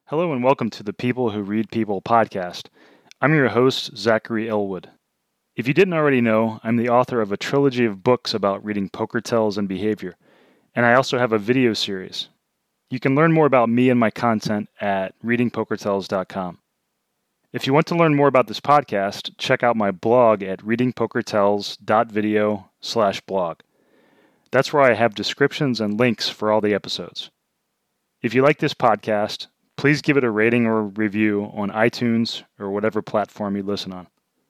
Hello and welcome to the People Who Read People podcast. I'm your host, Zachary Elwood. If you didn't already know, I'm the author of a trilogy of books about reading poker tells and behavior, and I also have a video series. You can learn more about me and my content at readingpokertells.com. If you want to learn more about this podcast, check out my blog at readingpokertells.video/blog. That's where I have descriptions and links for all the episodes. If you like this podcast, please give it a rating or review on iTunes or whatever platform you listen on.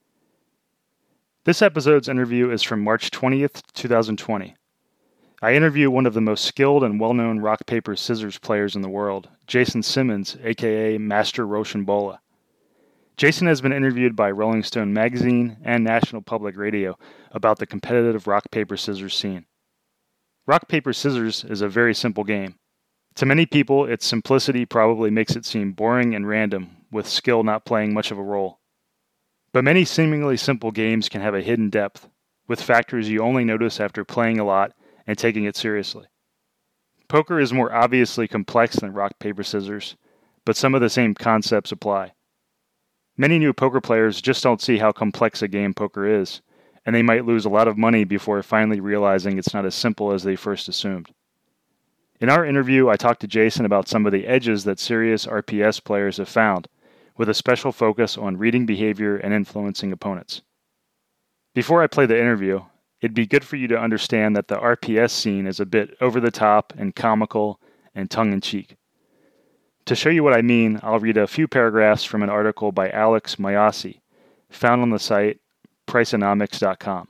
This episode's interview is from March 20th, 2020. I interview one of the most skilled and well-known rock, paper, scissors players in the world, Jason Simmons, aka Master Rochambeau. Jason has been interviewed by Rolling Stone magazine and National Public Radio about the competitive rock, paper, scissors scene. Rock, paper, scissors is a very simple game. To many people, its simplicity probably makes it seem boring and random, with skill not playing much of a role. But many seemingly simple games can have a hidden depth, with factors you only notice after playing a lot and taking it seriously. Poker is more obviously complex than rock, paper, scissors, but some of the same concepts apply. Many new poker players just don't see how complex a game poker is, and they might lose a lot of money before finally realizing it's not as simple as they first assumed. In our interview, I talked to Jason about some of the edges that serious RPS players have found, with a special focus on reading behavior and influencing opponents. Before I play the interview, it'd be good for you to understand that the RPS scene is a bit over the top and comical and tongue-in-cheek. To show you what I mean, I'll read a few paragraphs from an article by Alex Mayasi, found on the site Priceonomics.com.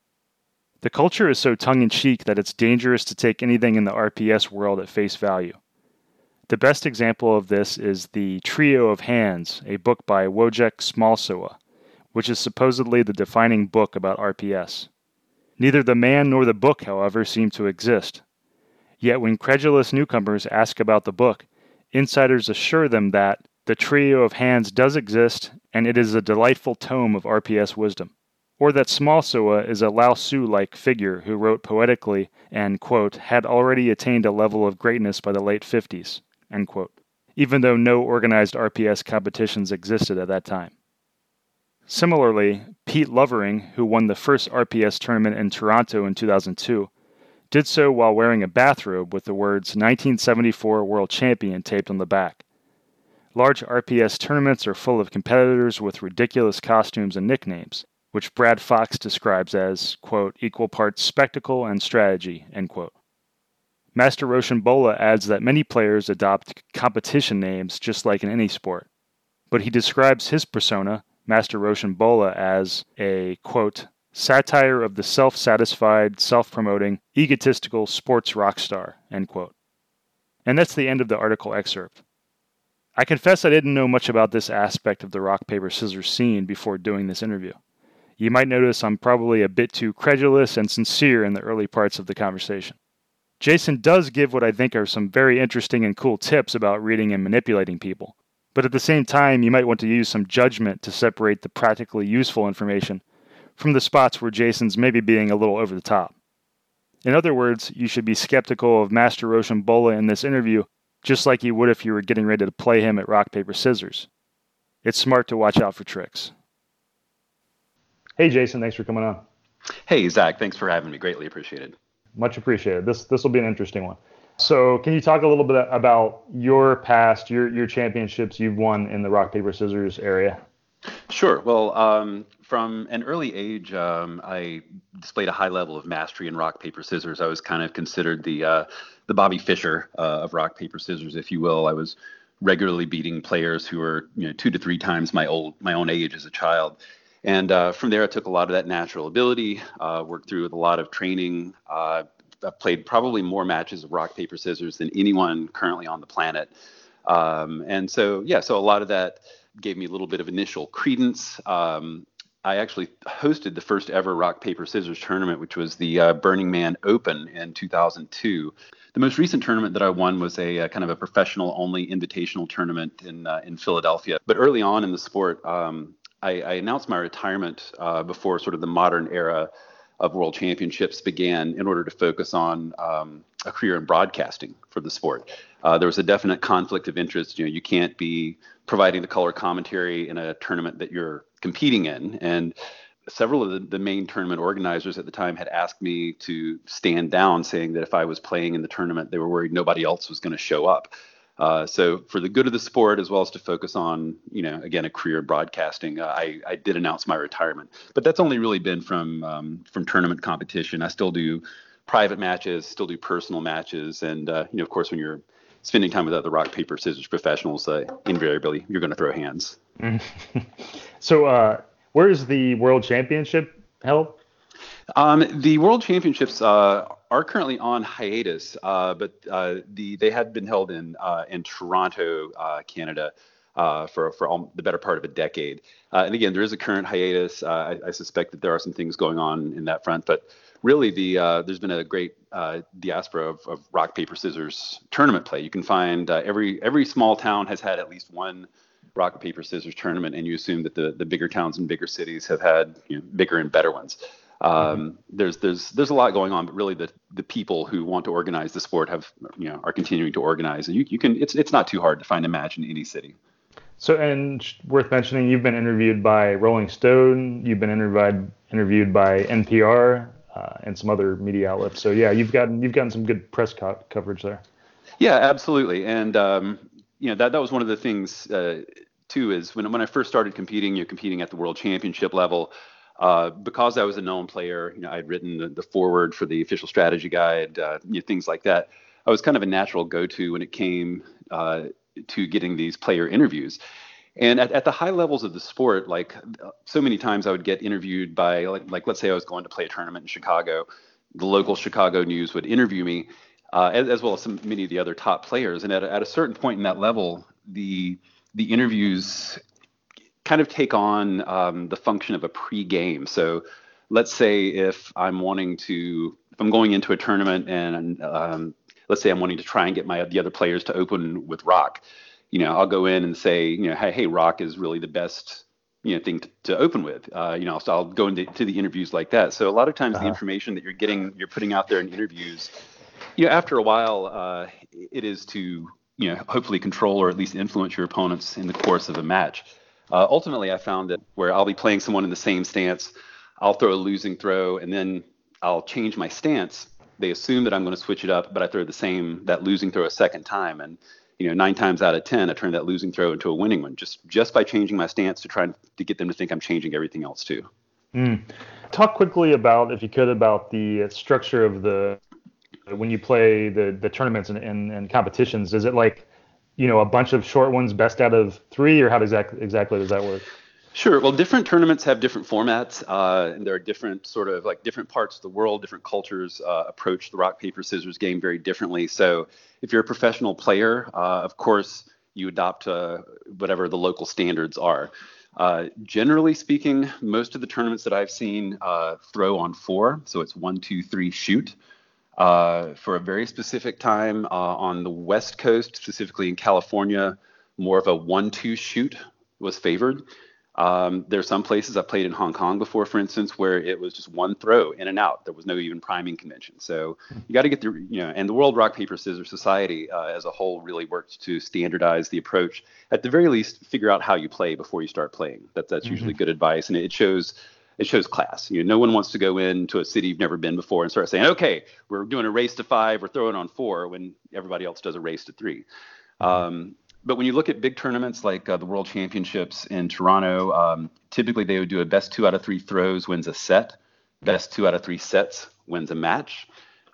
The culture is so tongue-in-cheek that it's dangerous to take anything in the RPS world at face value. The best example of this is The Trio of Hands, a book by Wojciech Smalsowa, which is supposedly the defining book about RPS. Neither the man nor the book, however, seem to exist. Yet when credulous newcomers ask about the book, insiders assure them that The Trio of Hands does exist and it is a delightful tome of RPS wisdom. Or that Smalsowa is a Lao Tzu-like figure who wrote poetically and, quote, had already attained a level of greatness by the late 50s, end quote, even though no organized RPS competitions existed at that time. Similarly, Pete Lovering, who won the first RPS tournament in Toronto in 2002, did so while wearing a bathrobe with the words 1974 World Champion taped on the back. Large RPS tournaments are full of competitors with ridiculous costumes and nicknames, which Brad Fox describes as, quote, equal parts spectacle and strategy, end quote. Master Rochambeau adds that many players adopt competition names just like in any sport, but he describes his persona, Master Rochambeau, as a, quote, satire of the self-satisfied, self-promoting, egotistical sports rock star, end quote. And that's the end of the article excerpt. I confess I didn't know much about this aspect of the rock, paper, scissors scene before doing this interview. You might notice I'm probably a bit too credulous and sincere in the early parts of the conversation. Jason does give what I think are some very interesting and cool tips about reading and manipulating people, but at the same time, you might want to use some judgment to separate the practically useful information from the spots where Jason's maybe being a little over the top. In other words, you should be skeptical of Master Rochambeau in this interview, just like you would if you were getting ready to play him at rock, paper, scissors. It's smart to watch out for tricks. Hey, Jason, thanks for coming on. Hey, Zach, thanks for having me. Greatly appreciated. Much appreciated. This will be an interesting one. So can you talk a little bit about your past, your championships you've won in the rock, paper, scissors area? Sure. Well, from an early age, I displayed a high level of mastery in rock, paper, scissors. I was kind of considered the Bobby Fischer of rock, paper, scissors, if you will. I was regularly beating players who were 2 to 3 times my own age as a child. And from there, I took a lot of that natural ability, worked through with a lot of training. I played probably more matches of rock, paper, scissors than anyone currently on the planet. And so a lot of that gave me a little bit of initial credence. I actually hosted the first ever rock, paper, scissors tournament, which was the Burning Man Open in 2002. The most recent tournament that I won was a kind of a professional-only invitational tournament in Philadelphia. But early on in the sport, I announced my retirement before sort of the modern era of world championships began in order to focus on a career in broadcasting for the sport. There was a definite conflict of interest. You can't be providing the color commentary in a tournament that you're competing in. And several of the main tournament organizers at the time had asked me to stand down, saying that if I was playing in the tournament, they were worried nobody else was going to show up. So for the good of the sport, as well as to focus on, again, a career in broadcasting, I did announce my retirement. But that's only really been from tournament competition. I still do private matches, still do personal matches. And, of course, when you're spending time with other rock, paper, scissors professionals, invariably, you're going to throw hands. So where is the World Championship held? The World Championships are currently on hiatus, but they had been held in Toronto, Canada, for the better part of a decade. And again, there is a current hiatus. I suspect that there are some things going on in that front, but really there's been a great diaspora of rock, paper, scissors tournament play. You can find every small town has had at least one rock, paper, scissors tournament, and you assume that the bigger towns and bigger cities have had bigger and better ones. There's a lot going on, but really the people who want to organize the sport are continuing to organize, and you can it's not too hard to find a match in any city. So, and worth mentioning, you've been interviewed by Rolling Stone, you've been interviewed by NPR, and some other media outlets. So yeah, you've gotten some good press coverage there. Yeah, absolutely, and that was one of the things too, is when I first started competing, competing at the World Championship level. Because I was a known player, I'd written the foreword for the official strategy guide, things like that. I was kind of a natural go-to when it came to getting these player interviews. And at the high levels of the sport, like so many times I would get interviewed by, like let's say I was going to play a tournament in Chicago, the local Chicago news would interview me, as well as many of the other top players. And at a certain point in that level, the interviews kind of take on the function of a pre-game. So let's say if I'm going into a tournament and let's say I'm wanting to try and get the other players to open with rock, I'll go in and say, hey, rock is really the best, thing to open with. So I'll go into the interviews like that. So a lot of times the information that you're putting out there in interviews, after a while, it is to, hopefully control or at least influence your opponents in the course of a match. Ultimately, I found that where I'll be playing someone in the same stance, I'll throw a losing throw, and then I'll change my stance. They assume that I'm going to switch it up, but I throw that losing throw a second time, and 9 times out of 10, I turn that losing throw into a winning one, just by changing my stance to try to get them to think I'm changing everything else too. Talk quickly about, if you could, about the structure of when you play the tournaments and competitions. Is it like a bunch of short ones, best out of 3, or how exactly does that work? Sure. Well, different tournaments have different formats, and there are different different parts of the world, different cultures approach the rock, paper, scissors game very differently. So if you're a professional player, of course, you adopt whatever the local standards are. Generally speaking, most of the tournaments that I've seen throw on 4. So it's 1, 2, 3, shoot. For a very specific time on the West Coast, specifically in California, more of a 1-2 shoot was favored. There's some places I played in Hong Kong before, for instance, where it was just one throw in and out. There was no even priming convention. So you got to get through, and the World Rock, Paper, Scissors Society as a whole really worked to standardize the approach. At the very least, figure out how you play before you start playing. That's usually good advice, and it shows class. No one wants to go into a city you've never been before and start saying, okay, we're doing a race to 5, we're throwing on 4, when everybody else does a race to 3. But when you look at big tournaments like the World Championships in Toronto, typically they would do a best 2 out of 3 throws wins a set, best 2 out of 3 sets wins a match.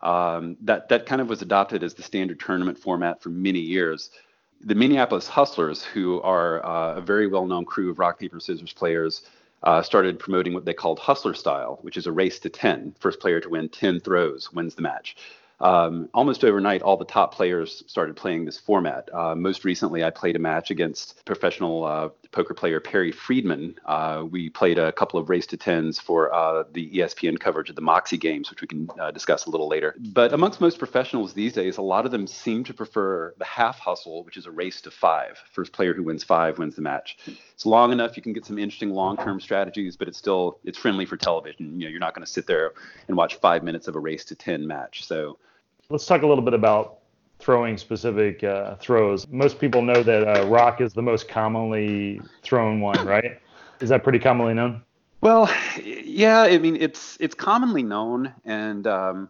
That kind of was adopted as the standard tournament format for many years. The Minneapolis Hustlers, who are a very well-known crew of rock, paper, scissors players, started promoting what they called Hustler style, which is a race to 10. First player to win 10 throws wins the match. Almost overnight, all the top players started playing this format. Most recently, I played a match against professional poker player Perry Friedman. We played a couple of race to 10s for the ESPN coverage of the Moxie games, which we can discuss a little later. But amongst most professionals these days, a lot of them seem to prefer the half hustle, which is a race to 5. First player who wins 5 wins the match. It's long enough. You can get some interesting long-term strategies, but it's friendly for television. You're not going to sit there and watch 5 minutes of a race to 10 match. So Let's talk a little bit about throwing specific throws. Most people know that rock is the most commonly thrown one, right? Is that pretty commonly known? Well, yeah, I mean it's commonly known, and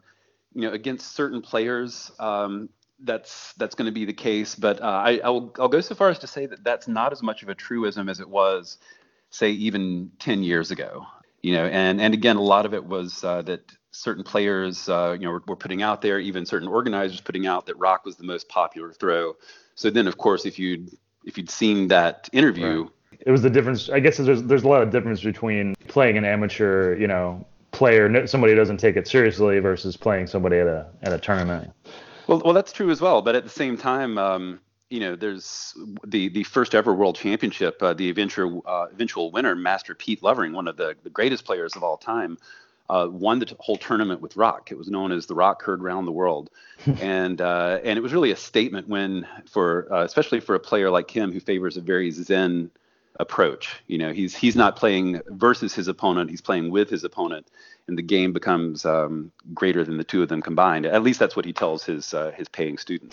against certain players, that's going to be the case. But I'll go so far as to say that that's not as much of a truism as it was, say, even 10 years ago. And again, a lot of it was that certain players, were putting out there, even certain organizers putting out that rock was the most popular throw. So then, of course, if you'd seen that interview. Right. It was the difference. I guess there's a lot of difference between playing an amateur, player, somebody who doesn't take it seriously, versus playing somebody at a tournament. Well, that's true as well. But at the same time, there's the first ever World Championship. The eventual winner, Master Pete Lovering, one of the greatest players of all time, won the whole tournament with rock. It was known as the rock heard round the world, and it was really a statement especially for a player like him who favors a very zen approach. He's not playing versus his opponent; he's playing with his opponent, and the game becomes greater than the two of them combined. At least that's what he tells his paying students.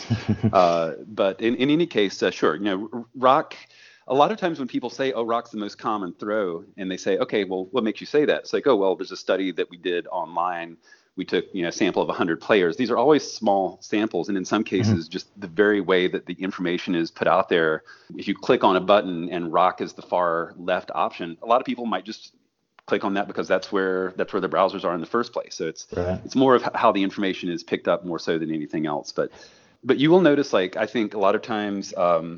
But in any case, sure, rock. A lot of times when people say, "Oh, rock's the most common throw," and they say, "Okay, well, what makes you say that?" It's like, "Oh, well, there's a study that we did online. We took a sample of 100 players." These are always small samples, and in some cases, just the very way that the information is put out there. If you click on a button and rock is the far left option, a lot of people might just click on that because that's where the browsers are in the first place. So it's more of how the information is picked up more so than anything else. But you will notice, like, I think a lot of times.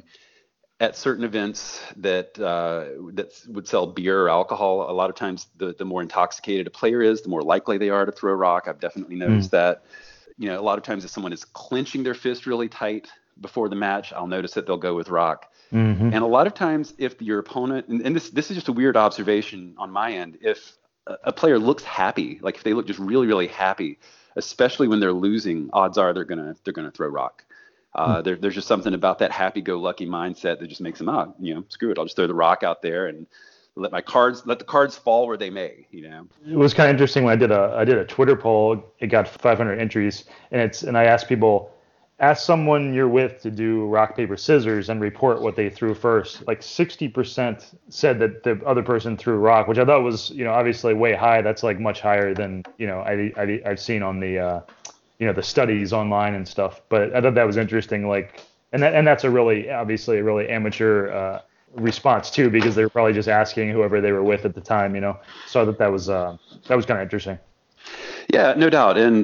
At certain events that would sell beer or alcohol, a lot of times the more intoxicated a player is, the more likely they are to throw rock. I've definitely noticed that. A lot of times if someone is clenching their fist really tight before the match, I'll notice that they'll go with rock. And a lot of times if your opponent, and this is just a weird observation on my end, if a player looks happy, like if they look just really, really happy, especially when they're losing, odds are they're gonna throw rock. There's just something about that happy-go-lucky mindset that just makes them out. Screw it, I'll just throw the rock out there and let the cards fall where they may. It was kind of interesting when I did a Twitter poll. It got 500 entries, and I asked people, ask someone you're with to do rock paper scissors and report what they threw first. Like 60% said that the other person threw rock, which I thought was obviously way high. That's like much higher than I've seen on the the studies online and stuff. But I thought that was interesting. Like, and that's obviously a really amateur response too, because they were probably just asking whoever they were with at the time. So that was kind of interesting. Yeah, no doubt. And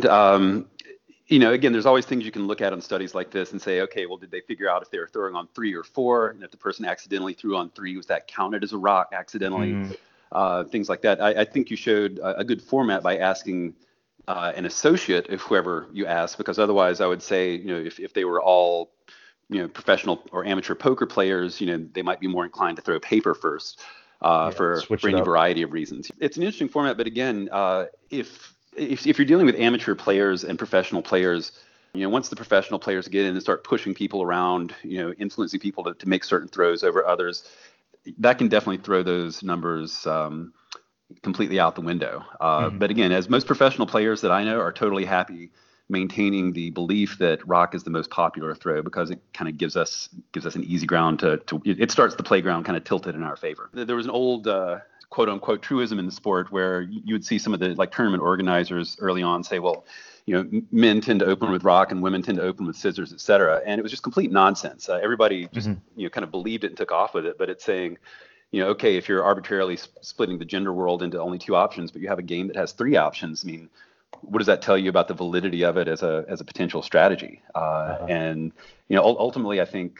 again, there's always things you can look at on studies like this and say, okay, well, did they figure out if they were throwing on 3 or 4, and if the person accidentally threw on 3, was that counted as a rock accidentally? Things like that. I think you showed a good format by asking an associate, if whoever you ask, because otherwise I would say, if they were all, professional or amateur poker players, they might be more inclined to throw paper first for any variety of reasons. It's an interesting format, but again, if you're dealing with amateur players and professional players, once the professional players get in and start pushing people around, influencing people to make certain throws over others, that can definitely throw those numbers completely out the window. But again, as most professional players that I know are totally happy maintaining the belief that rock is the most popular throw, because it kind of gives us an easy ground to it starts the playground kind of tilted in our favor. There was an old quote unquote truism in the sport where you would see some of the tournament organizers early on say, well, men tend to open with rock and women tend to open with scissors, et cetera. And it was just complete nonsense. Everybody just kind of believed it and took off with it. But it's saying, okay, if you're arbitrarily splitting the gender world into only 2 options, but you have a game that has 3 options, I mean, what does that tell you about the validity of it as a potential strategy? And ultimately, I think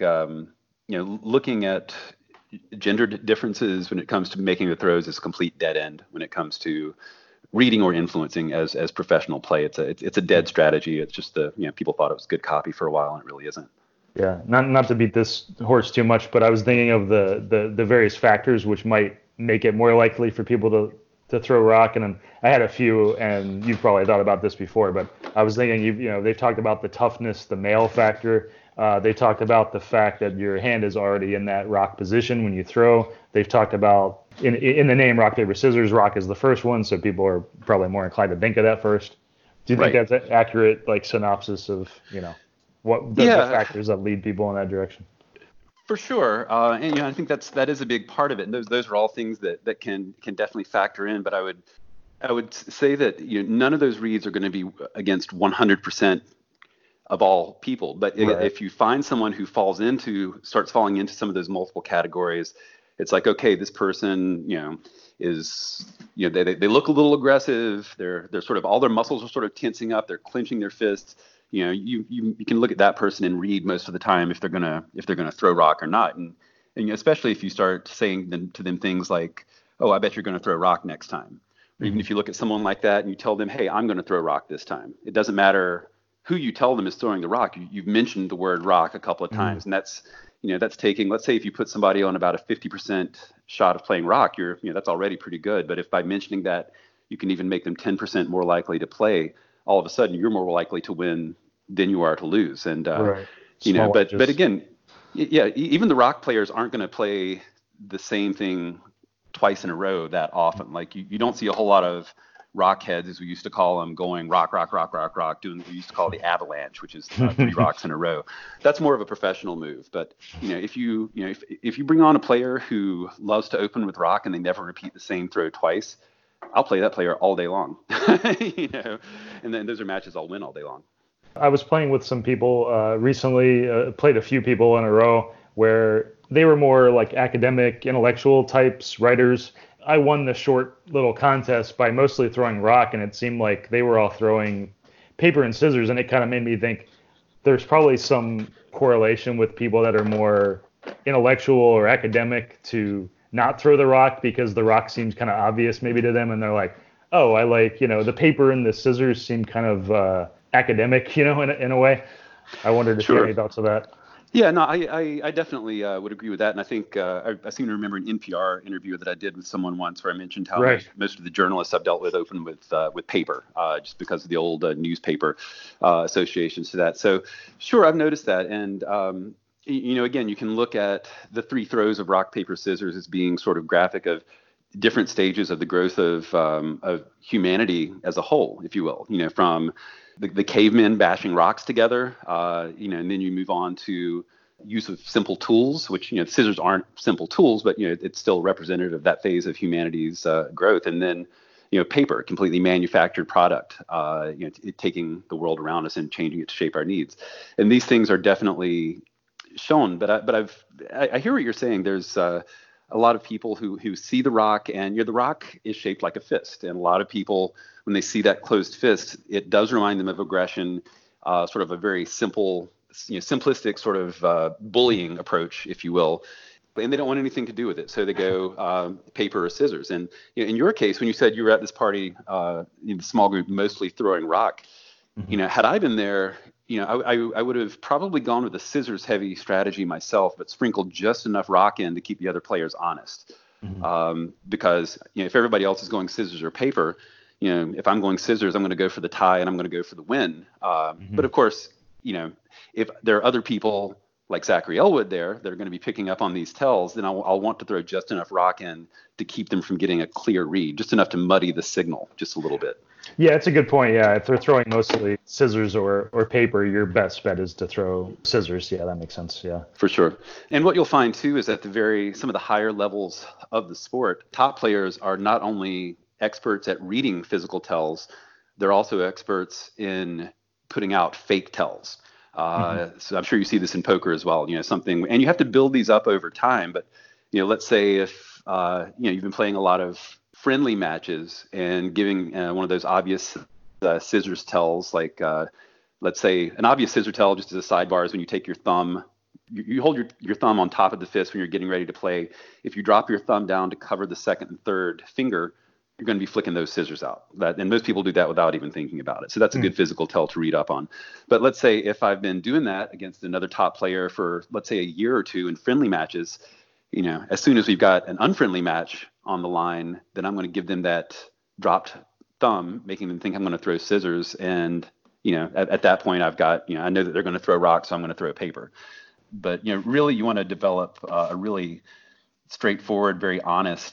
looking at gender differences when it comes to making the throws is a complete dead end. When it comes to reading or influencing as professional play, it's a dead strategy. It's just people thought it was good copy for a while, and it really isn't. Yeah, not to beat this horse too much, but I was thinking of the various factors which might make it more likely for people to throw rock, and I had a few, and you've probably thought about this before, but I was thinking, they've talked about the toughness, the male factor. They talked about the fact that your hand is already in that rock position when you throw. They've talked about in the name rock paper scissors, rock is the first one, so people are probably more inclined to think of that first. Do you think Right. that's an accurate like synopsis of, what the Yeah, factors that lead people in that direction? for sure. And I think that is a big part of it. And those are all things that can definitely factor in. But I would say that none of those reads are going to be against 100% of all people. But Right. if you find someone who starts falling into some of those multiple categories, it's like, okay, this person, is, they look a little aggressive. They're sort of, all their muscles are sort of tensing up. They're clenching their fists. You can look at that person and read most of the time if they're gonna throw rock or not. And especially if you start saying to them things like, oh, I bet you're going to throw rock next time. Or even Hmm. if you look at someone like that and you tell them, hey, I'm going to throw rock this time. It doesn't matter who you tell them is throwing the rock. You've mentioned the word rock a couple of Hmm. times, and that's taking. Let's say if you put somebody on about a 50% shot of playing rock, that's already pretty good. But if by mentioning that you can even make them 10% more likely to play, all of a sudden you're more likely to win than you are to lose. And Right. Small but edges. again, yeah, even the rock players aren't going to play the same thing twice in a row that often. Like you don't see a whole lot of rock heads, as we used to call them, going rock, rock, rock, rock, rock, doing what we used to call the avalanche, which is three rocks in a row. That's more of a professional move. But if you bring on a player who loves to open with rock and they never repeat the same throw twice, I'll play that player all day long. And then those are matches I'll win all day long. I was playing with some people recently, played a few people in a row where they were more like academic, intellectual types, writers. I won the short little contest by mostly throwing rock, and it seemed like they were all throwing paper and scissors, and it kind of made me think there's probably some correlation with people that are more intellectual or academic to not throw the rock because the rock seems kind of obvious maybe to them, and they're like, oh, I like, the paper and the scissors seem kind of academic, in a way. I wondered if you had Sure. any thoughts of that. Yeah, no, I definitely would agree with that. And I think I seem to remember an NPR interview that I did with someone once where I mentioned how Right. most of the journalists I've dealt with open with paper, just because of the old newspaper associations to that. So sure, I've noticed that. And again, you can look at the three throws of rock, paper, scissors as being sort of graphic of different stages of the growth of humanity as a whole, if you will. From the cavemen bashing rocks together, and then you move on to use of simple tools, which scissors aren't simple tools, but it's still representative of that phase of humanity's growth. And then paper, completely manufactured product, taking the world around us and changing it to shape our needs. And these things are definitely shown. I hear what you're saying. There's a lot of people who see the rock, and the rock is shaped like a fist, and a lot of people, when they see that closed fist, it does remind them of aggression, sort of a very simple, simplistic sort of bullying approach, if you will. And they don't want anything to do with it, so they go paper or scissors. And in your case, when you said you were at this party, in the small group, mostly throwing rock, Hmm. had I been there, I would have probably gone with a scissors heavy strategy myself, but sprinkled just enough rock in to keep the other players honest. Hmm. Because if everybody else is going scissors or paper, if I'm going scissors, I'm going to go for the tie and I'm going to go for the win. But Hmm. of course, if there are other people like Zachary Elwood there that are going to be picking up on these tells, then I'll want to throw just enough rock in to keep them from getting a clear read, just enough to muddy the signal just a little bit. Yeah, it's a good point. Yeah, if they're throwing mostly scissors or paper, your best bet is to throw scissors. Yeah, that makes sense. Yeah. For sure. And what you'll find too is that some of the higher levels of the sport, top players are not only experts at reading physical tells, they're also experts in putting out fake tells. Hmm. So I'm sure you see this in poker as well. Something, and you have to build these up over time. But let's say if you've been playing a lot of friendly matches and giving one of those obvious scissors tells, like let's say an obvious scissor tell, just as a sidebar, is when you take your thumb, you hold your thumb on top of the fist when you're getting ready to play. If you drop your thumb down to cover the second and third finger, you're going to be flicking those scissors out. And most people do that without even thinking about it. So that's a good physical tell to read up on. But let's say if I've been doing that against another top player for, let's say, a year or two in friendly matches, as soon as we've got an unfriendly match on the line, then I'm going to give them that dropped thumb, making them think I'm going to throw scissors. And, at that point, I've got, I know that they're going to throw rocks, so I'm going to throw paper. But, really, you want to develop a really straightforward, very honest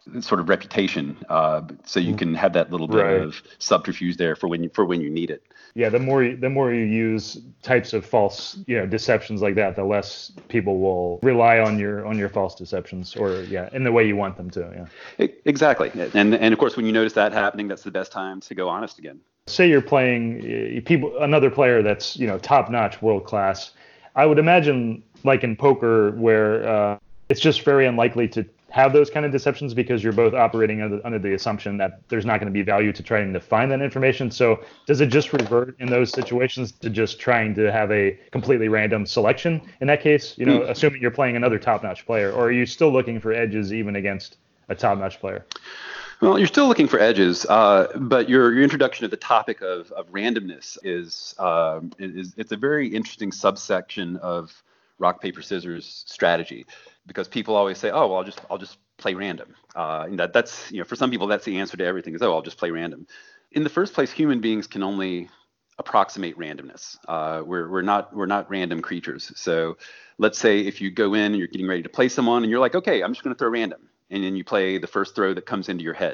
sort of reputation, so you can have that little bit of subterfuge there for when you need it. Yeah, the more you use types of false, deceptions like that, the less people will rely on your false deceptions, or in the way you want them to. Yeah. Exactly. And of course, when you notice that happening, that's the best time to go honest again. Say you're playing another player that's top notch, world class. I would imagine, like in poker, where it's just very unlikely to have those kind of deceptions because you're both operating under the assumption that there's not going to be value to trying to find that information. So does it just revert in those situations to just trying to have a completely random selection in that case, assuming you're playing another top-notch player, or are you still looking for edges even against a top-notch player? Well, you're still looking for edges, but your introduction of the topic of randomness is it's a very interesting subsection of rock, paper, scissors strategy, because people always say, oh, well, I'll just play random. And that's, for some people, that's the answer to everything is, oh, I'll just play random. In the first place, human beings can only approximate randomness. We're not random creatures. So let's say if you go in and you're getting ready to play someone and you're like, okay, I'm just going to throw random. And then you play the first throw that comes into your head.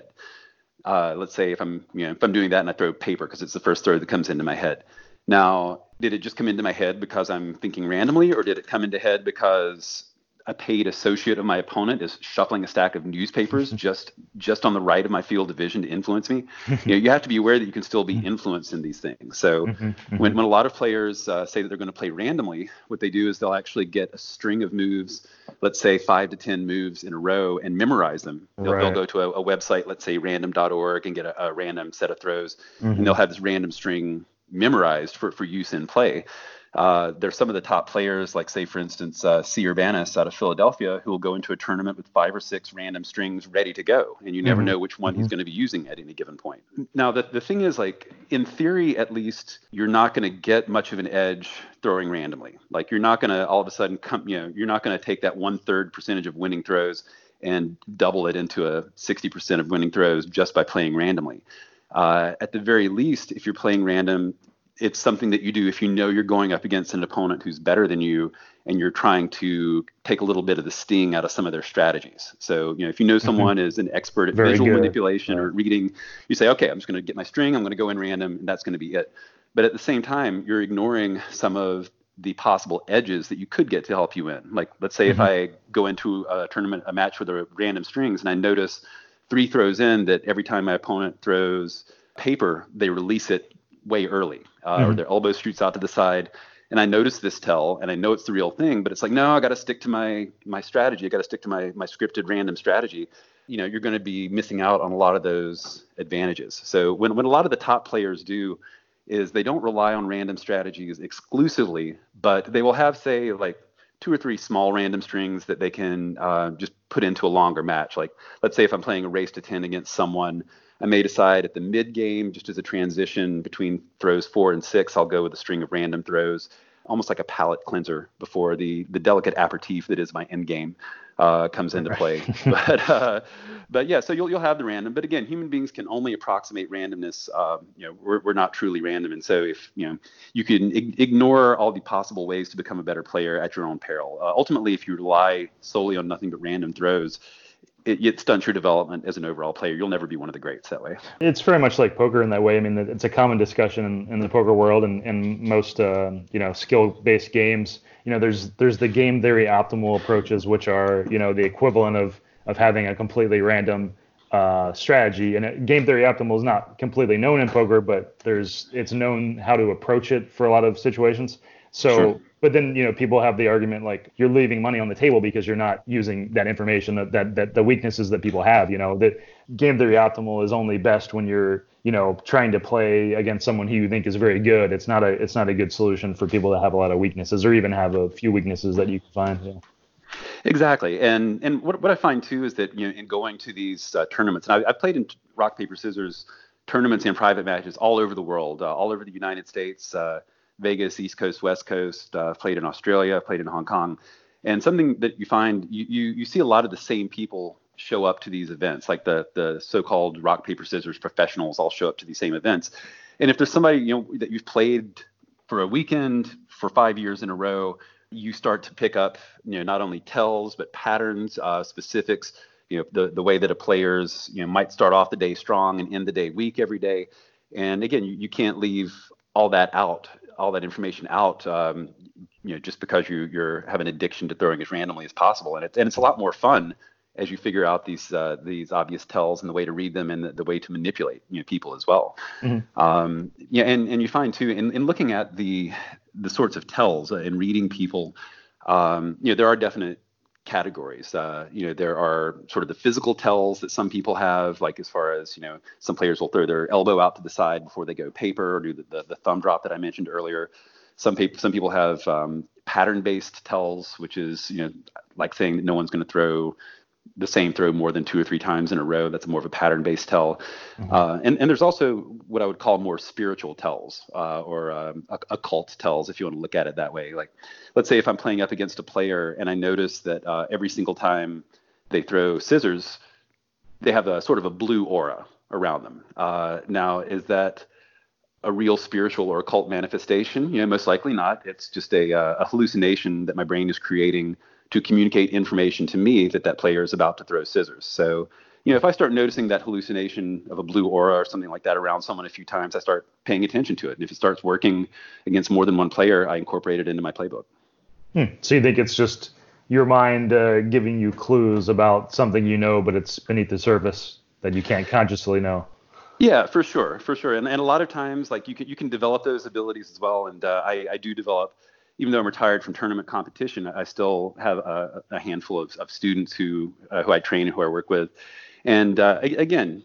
Let's say if I'm doing that and I throw paper because it's the first throw that comes into my head. Now, did it just come into my head because I'm thinking randomly, or did it come into head because a paid associate of my opponent is shuffling a stack of newspapers just on the right of my field of vision to influence me? You have to be aware that you can still be influenced in these things. So when a lot of players say that they're going to play randomly, what they do is they'll actually get a string of moves, let's say 5 to 10 moves in a row, and memorize them. They'll go to a website, let's say random.org, and get a random set of throws, and they'll have this random string memorized for use in play. There's some of the top players, like, say, for instance, C. Urbanus out of Philadelphia, who will go into a tournament with 5 or 6 random strings ready to go, and you never know which one he's going to be using at any given point. Now, the thing is, like, in theory, at least, you're not going to get much of an edge throwing randomly. Like, you're not going to all of a sudden you're not going to take that 1/3 percentage of winning throws and double it into a 60% of winning throws just by playing randomly. At the very least, if you're playing random, it's something that you do if you know you're going up against an opponent who's better than you, and you're trying to take a little bit of the sting out of some of their strategies. So, if you know someone is an expert at visual manipulation or reading, you say, okay, I'm just going to get my string, I'm going to go in random, and that's going to be it. But at the same time, you're ignoring some of the possible edges that you could get to help you win. Like, let's say if I go into a tournament, a match with a random strings, and I notice 3 throws in that every time my opponent throws paper, they release it way early, or their elbow shoots out to the side. And I notice this tell, and I know it's the real thing, but it's like, no, I got to stick to my strategy. I got to stick to my scripted random strategy. You're going to be missing out on a lot of those advantages. So when a lot of the top players do is they don't rely on random strategies exclusively, but they will have, say, like 2 or 3 small random strings that they can just put into a longer match. Like, let's say if I'm playing a race to 10 against someone, I may decide at the mid game, just as a transition between throws 4 and 6, I'll go with a string of random throws, almost like a palate cleanser before the delicate aperitif that is my end game comes into play. But yeah, so you'll have the random. But again, human beings can only approximate randomness. We're not truly random, and so if you can ignore all the possible ways to become a better player at your own peril. Ultimately, if you rely solely on nothing but random throws, it stunts your development as an overall player. You'll never be one of the greats that way. It's very much like poker in that way. I mean, it's a common discussion in the poker world and most skill-based games. There's the game theory optimal approaches, which are the equivalent of having a completely random strategy. And game theory optimal is not completely known in poker, but it's known how to approach it for a lot of situations. So. Sure. But then, people have the argument like you're leaving money on the table because you're not using that information, that the weaknesses that people have. That game theory optimal is only best when you're, trying to play against someone who you think is very good. It's not a good solution for people that have a lot of weaknesses or even have a few weaknesses that you can find. Yeah. Exactly. And what I find too is that, in going to these tournaments, and I've played in rock, paper, scissors tournaments and private matches all over the world, all over the United States, Vegas, East Coast, West Coast, played in Australia, played in Hong Kong. And something that you find, you see a lot of the same people show up to these events, like the so-called rock, paper, scissors professionals all show up to these same events. And if there's somebody, that you've played for a weekend, for 5 years in a row, you start to pick up, not only tells, but patterns, specifics the way that a player's might start off the day strong and end the day weak every day. And again, you can't leave all that out, all that information out, just because you have an addiction to throwing as randomly as possible. And it's a lot more fun as you figure out these obvious tells and the way to read them and the way to manipulate people as well. And you find too in looking at the sorts of tells and reading people, there are definite categories. There are sort of the physical tells that some people have, like as far as some players will throw their elbow out to the side before they go paper, or do the thumb drop that I mentioned earlier. Some people have pattern-based tells, which is like saying that no one's going to throw the same throw more than 2 or 3 times in a row. That's more of a pattern-based tell. And there's also what I would call more spiritual tells, or occult tells, if you want to look at it that way. Like, let's say if I'm playing up against a player and I notice that every single time they throw scissors, they have a sort of a blue aura around them. Now, is that a real spiritual or occult manifestation? Most likely not. It's just a hallucination that my brain is creating to communicate information to me that player is about to throw scissors. So, if I start noticing that hallucination of a blue aura or something like that around someone a few times, I start paying attention to it. And if it starts working against more than one player, I incorporate it into my playbook. So you think it's just your mind giving you clues about something but it's beneath the surface that you can't consciously know? Yeah, for sure. And a lot of times, like you can develop those abilities as well. And I do develop. Even though I'm retired from tournament competition, I still have a handful of students who I train, who I work with. And again,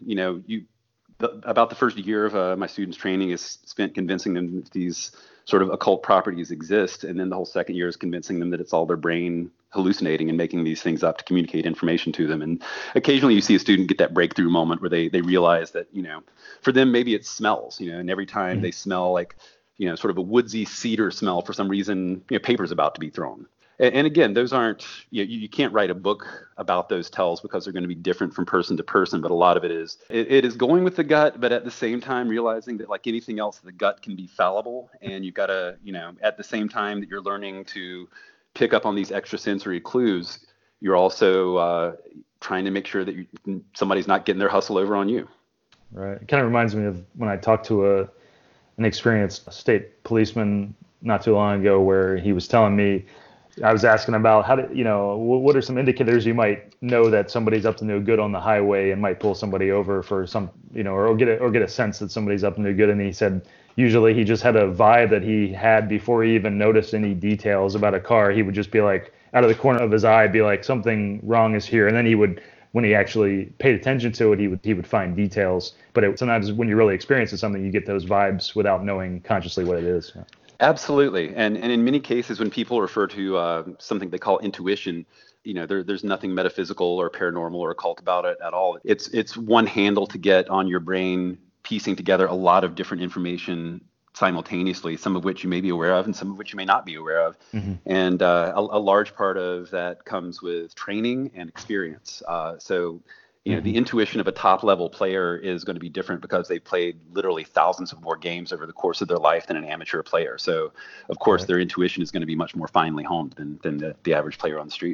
about the first year of my students' training is spent convincing them that these sort of occult properties exist. And then the whole second year is convincing them that it's all their brain hallucinating and making these things up to communicate information to them. And occasionally you see a student get that breakthrough moment where they realize that, for them, maybe it smells, and every time they smell like, sort of a woodsy cedar smell, for some reason, paper's about to be thrown. And again, those aren't, you can't write a book about those tells because they're going to be different from person to person. But a lot of it is going with the gut, but at the same time realizing that, like anything else, the gut can be fallible. And you've got to, at the same time that you're learning to pick up on these extrasensory clues, you're also trying to make sure that somebody's not getting their hustle over on you. Right. It kind of reminds me of when I talked to an experienced state policeman not too long ago, where he was telling me, I was asking about what are some indicators you might know that somebody's up to no good on the highway and might pull somebody over for some, or get a sense that somebody's up to no good. And he said, usually he just had a vibe that he had before he even noticed any details about a car. He would just be like, out of the corner of his eye, be like, something wrong is here. And then he would, when he actually paid attention to it, he would find details. But sometimes when you're really experiencing something, you get those vibes without knowing consciously what it is. Absolutely. And in many cases, when people refer to something they call intuition, there's nothing metaphysical or paranormal or occult about it at all. It's one handle to get on your brain piecing together a lot of different information simultaneously, some of which you may be aware of and some of which you may not be aware of. And a large part of that comes with training and experience. So the intuition of a top level player is going to be different because they've played literally thousands of more games over the course of their life than an amateur player. So of course, their intuition is going to be much more finely honed than the average player on the street.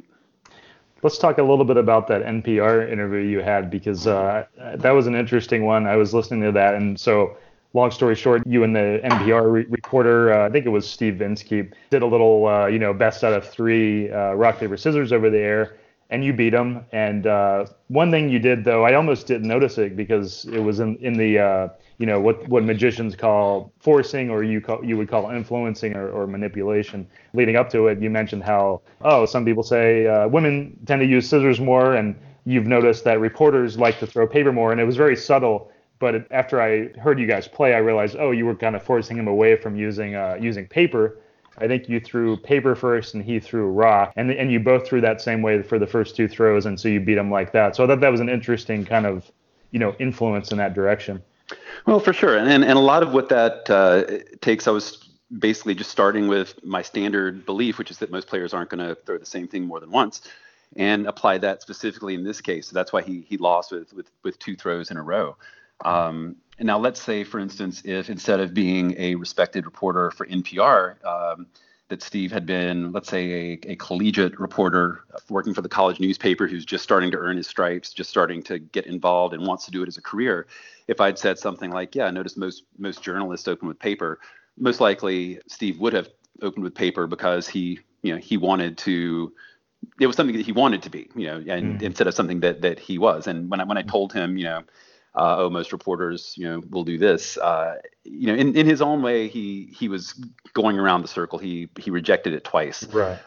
Let's talk a little bit about that NPR interview you had, because that was an interesting one. I was listening to that. And so long story short, you and the NPR reporter, I think it was Steve Vinsky, did a little, best out of 3 rock, paper, scissors over the air, and you beat him. And one thing you did, though, I almost didn't notice it because it was in the, what magicians call forcing, or you would call influencing or manipulation. Leading up to it, you mentioned how, some people say women tend to use scissors more, and you've noticed that reporters like to throw paper more, and it was very subtle. But after I heard you guys play, I realized, you were kind of forcing him away from using paper. I think you threw paper first and he threw rock, and you both threw that same way for the first 2 throws, and so you beat him like that. So I thought that was an interesting kind of, influence in that direction. Well, for sure. And a lot of what that takes, I was basically just starting with my standard belief, which is that most players aren't going to throw the same thing more than once, and apply that specifically in this case. So that's why he lost with 2 throws in a row. And now let's say, for instance, if instead of being a respected reporter for NPR, that Steve had been, let's say, a collegiate reporter working for the college newspaper who's just starting to earn his stripes, just starting to get involved and wants to do it as a career, if I'd said something like, yeah, I notice most journalists open with paper, most likely Steve would have opened with paper because he wanted to. It was something that he wanted to be, and instead of something that he was. And when I told him, most reporters, will do this, in his own way, he was going around the circle. He rejected it twice. Right.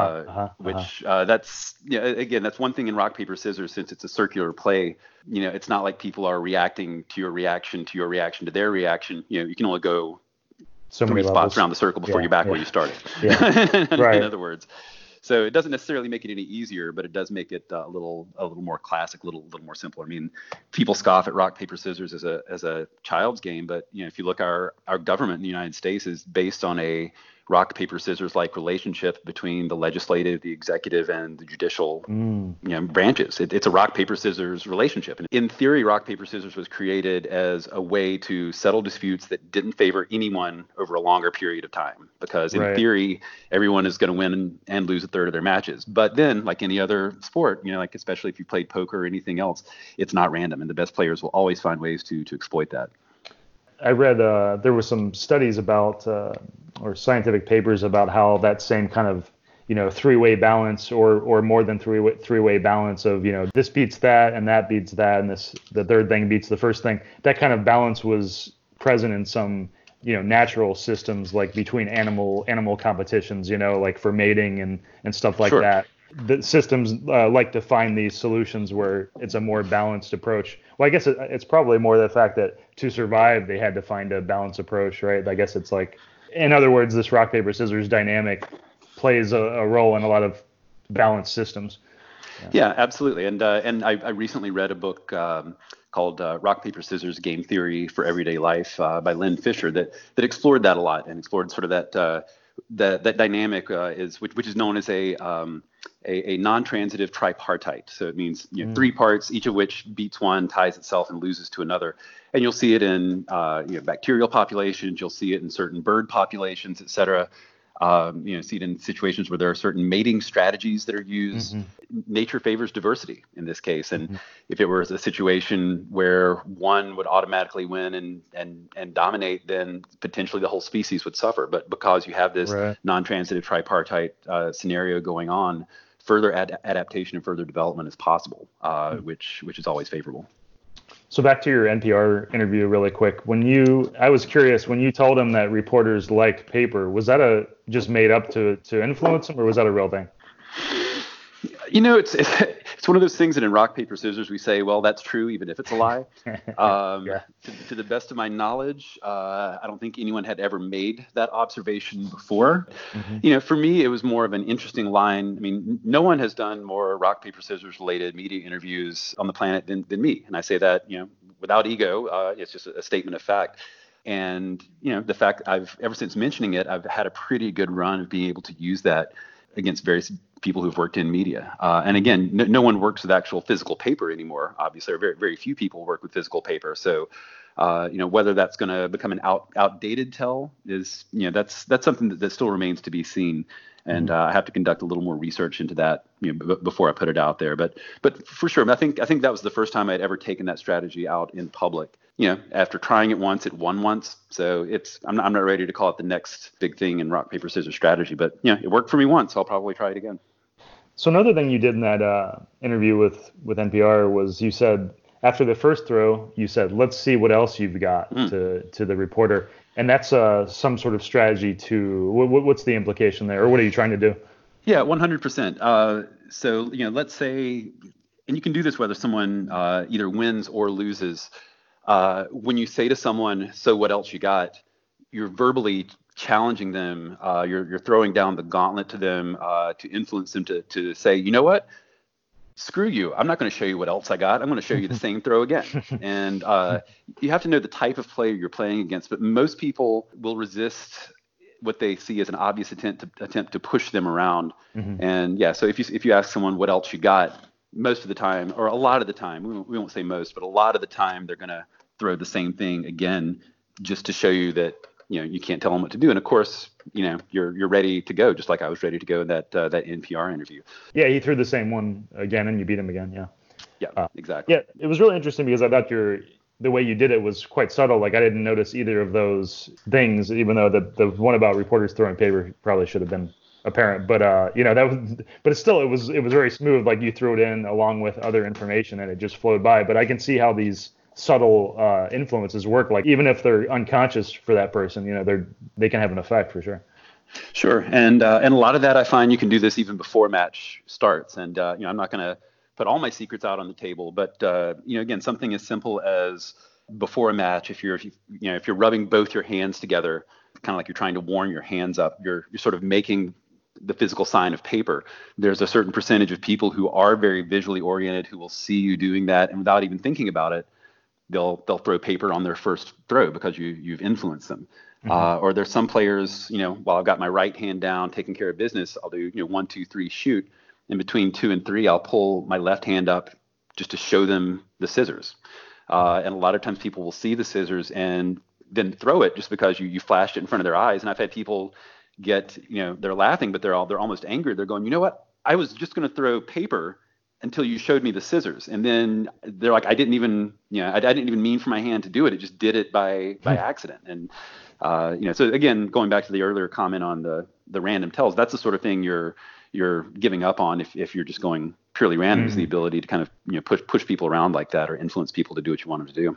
Which that's, again, that's one thing in rock, paper, scissors, since it's a circular play. It's not like people are reacting to your reaction to their reaction. You can only go so three spots around the circle before you're back where you started. Yeah. Right. In other words. So it doesn't necessarily make it any easier, but it does make it a little more classic, a little more simple. I mean, people scoff at rock, paper, scissors as a child's game, but if you look, our government in the United States is based on a rock, paper, scissors like relationship between the legislative, the executive, and the judicial branches. It's a rock, paper, scissors relationship. And in theory, rock, paper, scissors was created as a way to settle disputes that didn't favor anyone over a longer period of time. Because in theory, everyone is going to win and lose a third of their matches. But then, like any other sport, like especially if you played poker or anything else, it's not random. And the best players will always find ways to exploit that. I read there were some studies about or scientific papers about how that same kind of three-way balance or more than three-way balance of this beats that and that beats that and the third thing beats the first thing, that kind of balance was present in some natural systems, like between animal competitions, like for mating and stuff like that. The systems like to find these solutions where it's a more balanced approach. Well, I guess it's probably more the fact that to survive, they had to find a balanced approach, right? I guess it's like, in other words, this rock, paper, scissors dynamic plays a role in a lot of balanced systems. Yeah, absolutely. And I recently read a book called Rock, Paper, Scissors: Game Theory for Everyday Life by Len Fisher that explored that a lot and explored sort of that dynamic which is known as a non-transitive tripartite. So it means three parts, each of which beats one, ties itself, and loses to another. And you'll see it in bacterial populations. You'll see it in certain bird populations, et cetera. See it in situations where there are certain mating strategies that are used. Nature favors diversity in this case. And if it were a situation where one would automatically win and dominate, then potentially the whole species would suffer. But because you have this non-transitive tripartite scenario going on, further adaptation and further development is possible, which is always favorable. So back to your NPR interview really quick. I was curious, when you told him that reporters like paper, was that just made up to influence him, or was that a real thing? It's one of those things that in rock, paper, scissors, we say, well, that's true, even if it's a lie. To the best of my knowledge, I don't think anyone had ever made that observation before. For me, it was more of an interesting line. I mean, no one has done more rock, paper, scissors related media interviews on the planet than me. And I say that, without ego. It's just a statement of fact. And, the fact ever since mentioning it, I've had a pretty good run of being able to use that against various people who've worked in media. And again, no one works with actual physical paper anymore. Obviously, or very, very few people work with physical paper. So, whether that's going to become an outdated tell is, that's something that still remains to be seen. And I have to conduct a little more research into that before I put it out there. But for sure, I think that was the first time I'd ever taken that strategy out in public. After trying it once, it won once. So I'm not ready to call it the next big thing in rock, paper, scissors strategy. But it worked for me once. I'll probably try it again. So another thing you did in that interview with NPR was you said after the first throw, you said, let's see what else you've got to the reporter. And that's some sort of strategy to what's the implication there, or what are you trying to do? Yeah, 100%. So, let's say, and you can do this whether someone either wins or loses. When you say to someone, so what else you got, you're verbally challenging them. You're throwing down the gauntlet to them to influence them to say, you know what? Screw you. I'm not going to show you what else I got. I'm going to show you the same throw again. And you have to know the type of player you're playing against. But most people will resist what they see as an obvious attempt to push them around. And so if you ask someone what else you got, most of the time, or a lot of the time, we won't say most, but a lot of the time, they're going to throw the same thing again, just to show you that you can't tell them what to do. And of course, you're ready to go, just like I was ready to go in that NPR interview. Yeah, he threw the same one again, and you beat him again. Yeah. Yeah, exactly. Yeah, it was really interesting because I thought the way you did it was quite subtle. Like I didn't notice either of those things, even though the one about reporters throwing paper probably should have been apparent. But that was, but it was very smooth. Like you threw it in along with other information, and it just flowed by. But I can see how these subtle influences work. Like even if they're unconscious for that person, they can have an effect for sure. Sure, and a lot of that I find you can do this even before a match starts. And I'm not going to put all my secrets out on the table, but again, something as simple as before a match, if you're rubbing both your hands together, kind of like you're trying to warm your hands up, you're sort of making the physical sign of paper. There's a certain percentage of people who are very visually oriented who will see you doing that, and without even thinking about it, they'll throw paper on their first throw because you've influenced them. Mm-hmm. Or there's some players, while I've got my right hand down taking care of business, I'll do 1, 2, 3 shoot. In between 2 and 3, I'll pull my left hand up just to show them the scissors. And a lot of times people will see the scissors and then throw it just because you flashed it in front of their eyes. And I've had people get, they're laughing, but they're almost angry. They're going, you know what? I was just going to throw paper until you showed me the scissors. And then they're like, I didn't even mean for my hand to do it. It just did it by accident. And, so again, going back to the earlier comment on the random tells, that's the sort of thing you're giving up on if you're just going purely random, is the ability to kind of push people around like that or influence people to do what you want them to do.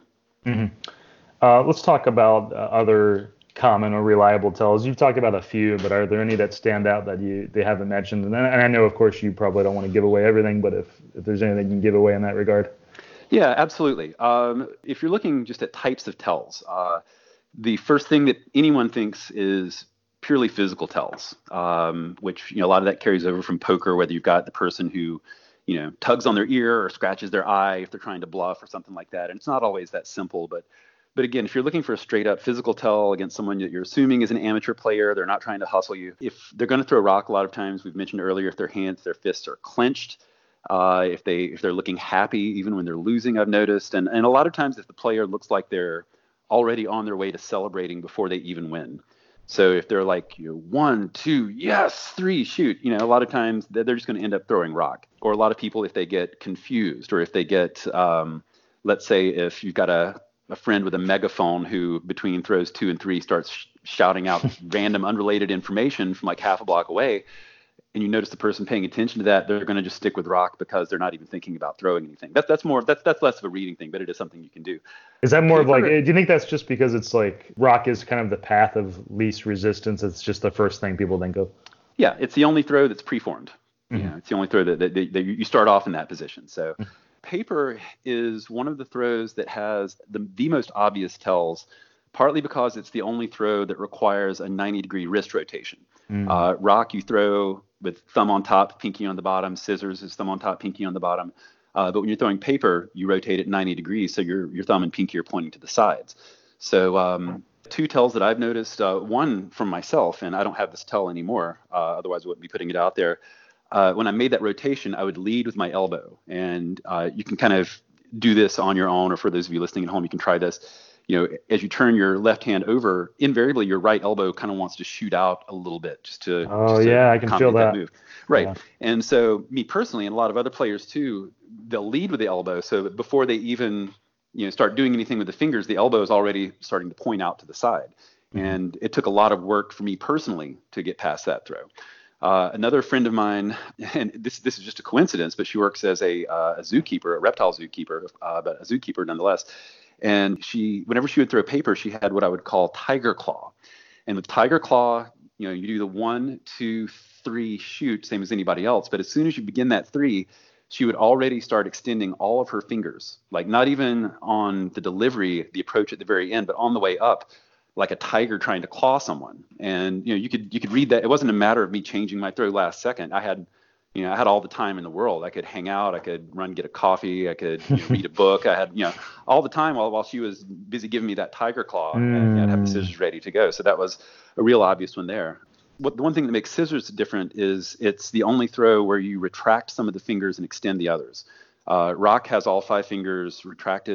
Mm-hmm. Let's talk about other common or reliable tells. You've talked about a few, but are there any that stand out that they haven't mentioned? And I know, of course, you probably don't want to give away everything, but if there's anything you can give away in that regard. Yeah, absolutely. If you're looking just at types of tells, the first thing that anyone thinks is purely physical tells, which a lot of that carries over from poker, whether you've got the person who tugs on their ear or scratches their eye if they're trying to bluff or something like that. And it's not always that simple, but again, if you're looking for a straight up physical tell against someone that you're assuming is an amateur player, they're not trying to hustle you. If they're going to throw a rock, a lot of times we've mentioned earlier, if their fists are clenched, if they're looking happy even when they're losing, I've noticed, and a lot of times if the player looks like they're already on their way to celebrating before they even win. So if they're like 1, 2, yes, 3, shoot, a lot of times they're just going to end up throwing rock. Or a lot of people, if they get confused, or if they get, let's say if you've got a friend with a megaphone who between throws 2 and 3 starts shouting out random unrelated information from like half a block away, and you notice the person paying attention to that, they're going to just stick with rock because they're not even thinking about throwing anything. That's less of a reading thing, but it is something you can do. Is that more of like, do you think that's just because it's like rock is kind of the path of least resistance? It's just the first thing people think of. Yeah, it's the only throw that's preformed. Mm-hmm. It's the only throw that you start off in that position. So paper is one of the throws that has the most obvious tells, partly because it's the only throw that requires a 90-degree wrist rotation. Rock you throw with thumb on top, pinky on the bottom. Scissors is thumb on top, pinky on the bottom. But when you're throwing paper, you rotate it 90 degrees, so your thumb and pinky are pointing to the sides. So 2 tells that I've noticed, one from myself, and I don't have this tell anymore, otherwise I wouldn't be putting it out there. When I made that rotation, I would lead with my elbow. And you can kind of do this on your own, or for those of you listening at home, you can try this. As you turn your left hand over, invariably your right elbow kind of wants to shoot out a little bit just to I can feel that move. Right. Yeah. And so me personally, and a lot of other players too, they'll lead with the elbow. So that before they even start doing anything with the fingers, the elbow is already starting to point out to the side. Mm-hmm. And it took a lot of work for me personally to get past that throw. Another friend of mine, and this is just a coincidence, but she works as a zookeeper, a reptile zookeeper, but a zookeeper nonetheless. And whenever she would throw paper, she had what I would call tiger claw. And with tiger claw, you do the 1, 2, 3 shoot, same as anybody else. But as soon as you begin that 3, she would already start extending all of her fingers, like not even on the delivery, the approach at the very end, but on the way up, like a tiger trying to claw someone. And you could read that. It wasn't a matter of me changing my throw last second. I had all the time in the world. I could hang out. I could run, get a coffee. I could read a book. I had, all the time while she was busy giving me that tiger claw, and I'd have the scissors ready to go. So that was a real obvious one there. The one thing that makes scissors different is it's the only throw where you retract some of the fingers and extend the others. Rock has all 5 fingers retracted.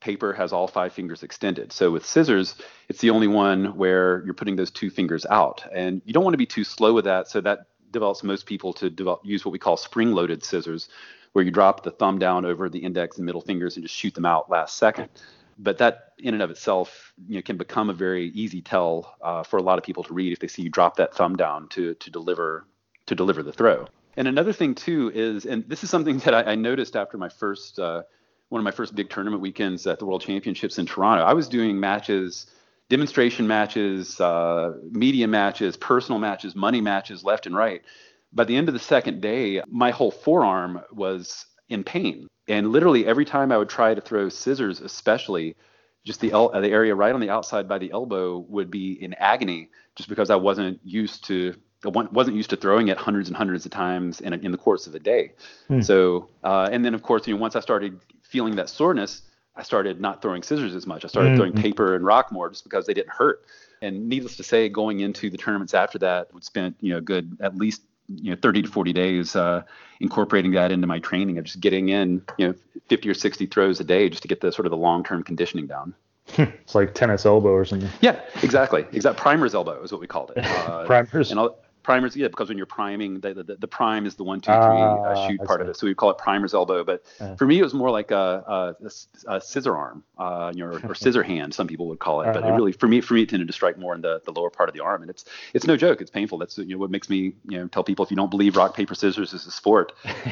paper has all 5 fingers extended. So with scissors, it's the only one where you're putting those 2 fingers out. And you don't want to be too slow with that. So that develops most people to use what we call spring-loaded scissors, where you drop the thumb down over the index and middle fingers and just shoot them out last second. But that in and of itself, can become a very easy tell for a lot of people to read if they see you drop that thumb down to deliver the throw. And another thing too is, and this is something that I noticed after my first one of my first big tournament weekends at the World Championships in Toronto. I was doing matches, demonstration matches, media matches, personal matches, money matches, left and right. By the end of the second day, my whole forearm was in pain. And literally every time I would try to throw scissors, especially, just the area right on the outside by the elbow would be in agony, just because I wasn't used to throwing it hundreds and hundreds of times in the course of a day. So, and then of course, once I started feeling that soreness, I started not throwing scissors as much. I started throwing paper and rock more, just because they didn't hurt. And needless to say, going into the tournaments after that, would spend good at least 30 to 40 days incorporating that into my training of just getting in 50 or 60 throws a day, just to get the sort of the long-term conditioning down. It's like tennis elbow or something. Yeah, exactly. Primer's elbow is what we called it. Primers. Primers, yeah, because when you're priming, the prime is the 1, 2, 3 shoot part of it. So we call it primer's elbow. But for me, it was more like a scissor arm, or scissor hand, some people would call it. But it really, for me, it tended to strike more in the lower part of the arm. And it's no joke. It's painful. That's what makes me tell people, if you don't believe rock, paper, scissors is a sport,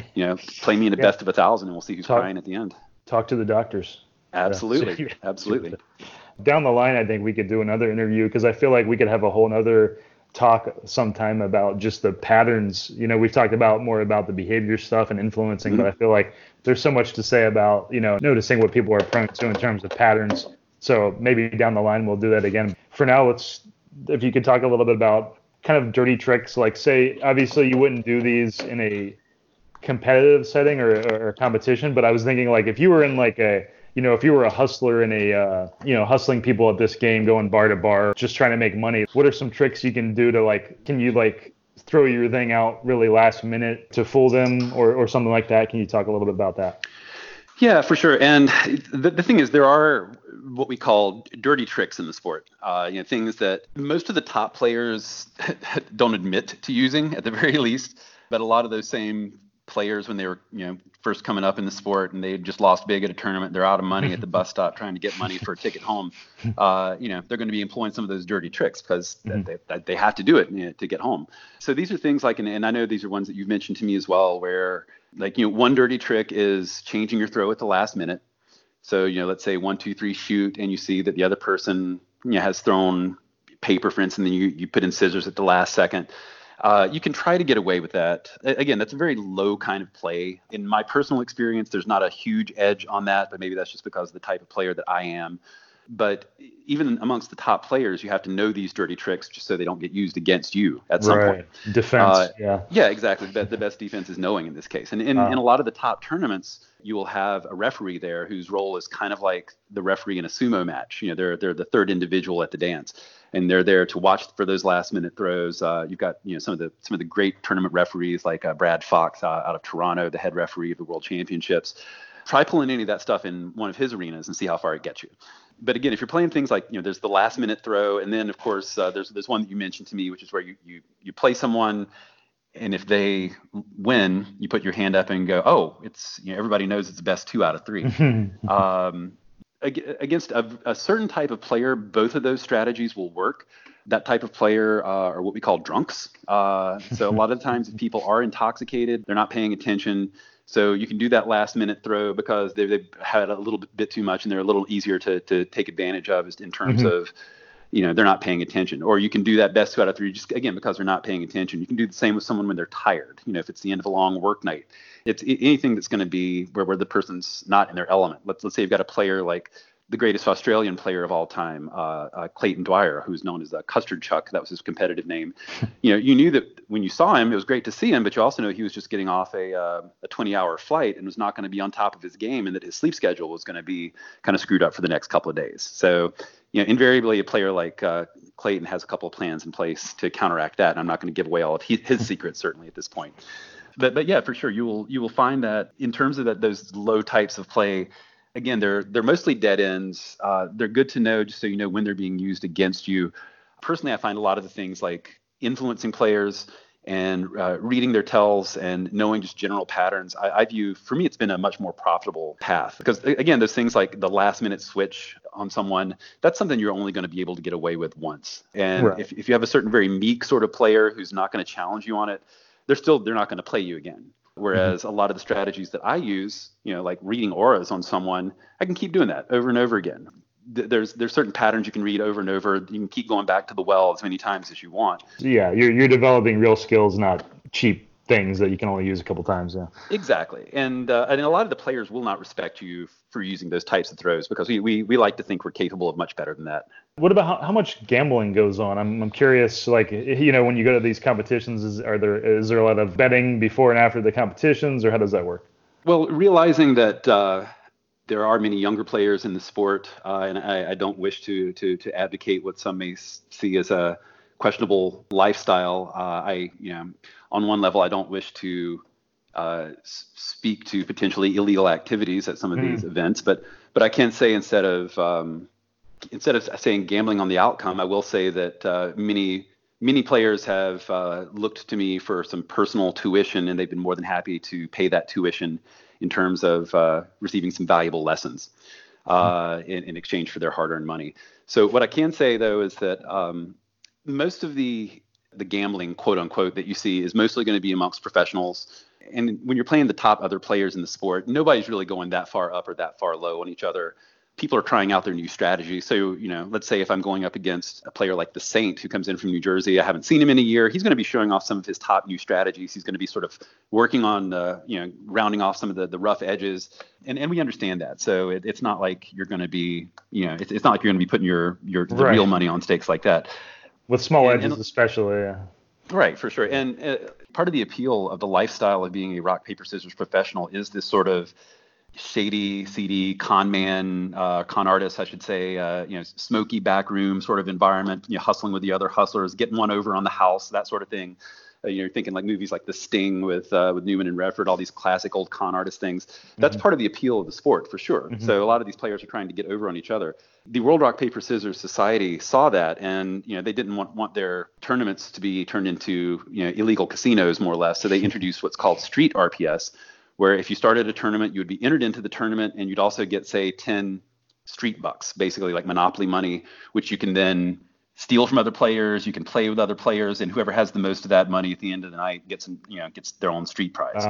play me in a best of 1,000 and we'll see who's crying at the end. Talk to the doctors. Absolutely. Absolutely. Down the line, I think we could do another interview, because I feel like we could have a whole nother talk sometime about just the patterns. We've talked about more about the behavior stuff and influencing, but I feel like there's so much to say about, noticing what people are prone to in terms of patterns. So maybe down the line, we'll do that again. For now, if you could talk a little bit about kind of dirty tricks, like say, obviously you wouldn't do these in a competitive setting or competition, but I was thinking, like, if you were in like if you were a hustler in a, hustling people at this game, going bar to bar, just trying to make money, what are some tricks you can do to can you throw your thing out really last minute to fool them or something like that? Can you talk a little bit about that? Yeah, for sure. And the thing is, there are what we call dirty tricks in the sport, things that most of the top players don't admit to using at the very least, but a lot of those same players, when they were first coming up in the sport and they just lost big at a tournament, they're out of money at the bus stop trying to get money for a ticket home, they're going to be employing some of those dirty tricks because they have to do it to get home. So these are things like, and I know these are ones that you've mentioned to me as well, where one dirty trick is changing your throw at the last minute. So let's say 1, 2, 3 shoot, and you see that the other person has thrown paper, for instance, and then you put in scissors at the last second. You can try to get away with that. Again, that's a very low kind of play. In my personal experience, there's not a huge edge on that, but maybe that's just because of the type of player that I am. But even amongst the top players, you have to know these dirty tricks just so they don't get used against you at some point. Defense, Yeah, exactly. The best defense is knowing in this case. And in a lot of the top tournaments, you will have a referee there whose role is kind of like the referee in a sumo match. They're the third individual at the dance, and they're there to watch for those last minute throws. You've got some of the great tournament referees like Brad Fox out of Toronto, the head referee of the World Championships. Try pulling any of that stuff in one of his arenas and see how far it gets you. But again, if you're playing things like, there's the last minute throw, and then of course there's one that you mentioned to me, which is where you play someone, and if they win, you put your hand up and go, oh, it's everybody knows it's the best 2 out of 3. Against a certain type of player, both of those strategies will work. That type of player are what we call drunks. So a lot of times if people are intoxicated, they're not paying attention. So you can do that last minute throw because they've had a little bit too much and they're a little easier to take advantage of in terms of, they're not paying attention. Or you can do that best 2 out of 3 just, again, because they're not paying attention. You can do the same with someone when they're tired, if it's the end of a long work night. It's anything that's going to be where the person's not in their element. Let's say you've got a player like the greatest Australian player of all time, Clayton Dwyer, who's known as Custard Chuck. That was his competitive name. You knew that when you saw him, it was great to see him, but you also know he was just getting off a 20-hour flight and was not going to be on top of his game, and that his sleep schedule was going to be kind of screwed up for the next couple of days. So, invariably a player like Clayton has a couple of plans in place to counteract that. And I'm not going to give away all of his secrets, certainly at this point. But yeah, for sure, you will find that in terms of those low types of play, Again, they're mostly dead ends. They're good to know just so you know when they're being used against you. Personally, I find a lot of the things like influencing players and reading their tells and knowing just general patterns, I view, for me, it's been a much more profitable path. Because again, those things like the last minute switch on someone, that's something you're only going to be able to get away with once. And Right. if you have a certain very meek sort of player who's not going to challenge you on it, they're not going to play you again. Whereas a lot of the strategies that I use, like reading auras on someone, I can keep doing that over and over again. There's certain patterns you can read over and over. You can keep going back to the well as many times as you want. Yeah, you're developing real skills, not cheap things that you can only use a couple times. Yeah. Exactly. And a lot of the players will not respect you for using those types of throws because we like to think we're capable of much better than that. What about how much gambling goes on? I'm curious, like, when you go to these competitions, is there a lot of betting before and after the competitions, or how does that work? Well, realizing that there are many younger players in the sport, and I don't wish to advocate what some may see as a questionable lifestyle. On one level, I don't wish to speak to potentially illegal activities at some of these events, but I can say instead of saying gambling on the outcome, I will say that many players have looked to me for some personal tuition, and they've been more than happy to pay that tuition in terms of receiving some valuable lessons in exchange for their hard-earned money. So what I can say, though, is that most of the gambling, quote unquote, that you see is mostly going to be amongst professionals. And when you're playing the top other players in the sport, nobody's really going that far up or that far low on each other. People are trying out their new strategy. So, let's say if I'm going up against a player like the Saint who comes in from New Jersey, I haven't seen him in a year. He's going to be showing off some of his top new strategies. He's going to be sort of working on, rounding off some of the rough edges. And we understand that. So it's not like you're going to be, it's not like you're going to be putting the real money on stakes like that. With small edges, especially. Yeah. Right, for sure. And part of the appeal of the lifestyle of being a rock, paper, scissors professional is this sort of shady, seedy con man, con artist, I should say, smoky backroom sort of environment, hustling with the other hustlers, getting one over on the house, that sort of thing. You're thinking like movies like The Sting with Newman and Redford, all these classic old con artist things. That's part of the appeal of the sport, for sure. So a lot of these players are trying to get over on each other. The World Rock, Paper, Scissors Society saw that, and they didn't want their tournaments to be turned into illegal casinos, more or less. So they introduced what's called street RPS, where if you started a tournament, you would be entered into the tournament, and you'd also get, say, 10 street bucks, basically like Monopoly money, which you can then steal from other players. You can play with other players, and whoever has the most of that money at the end of the night gets their own street prize.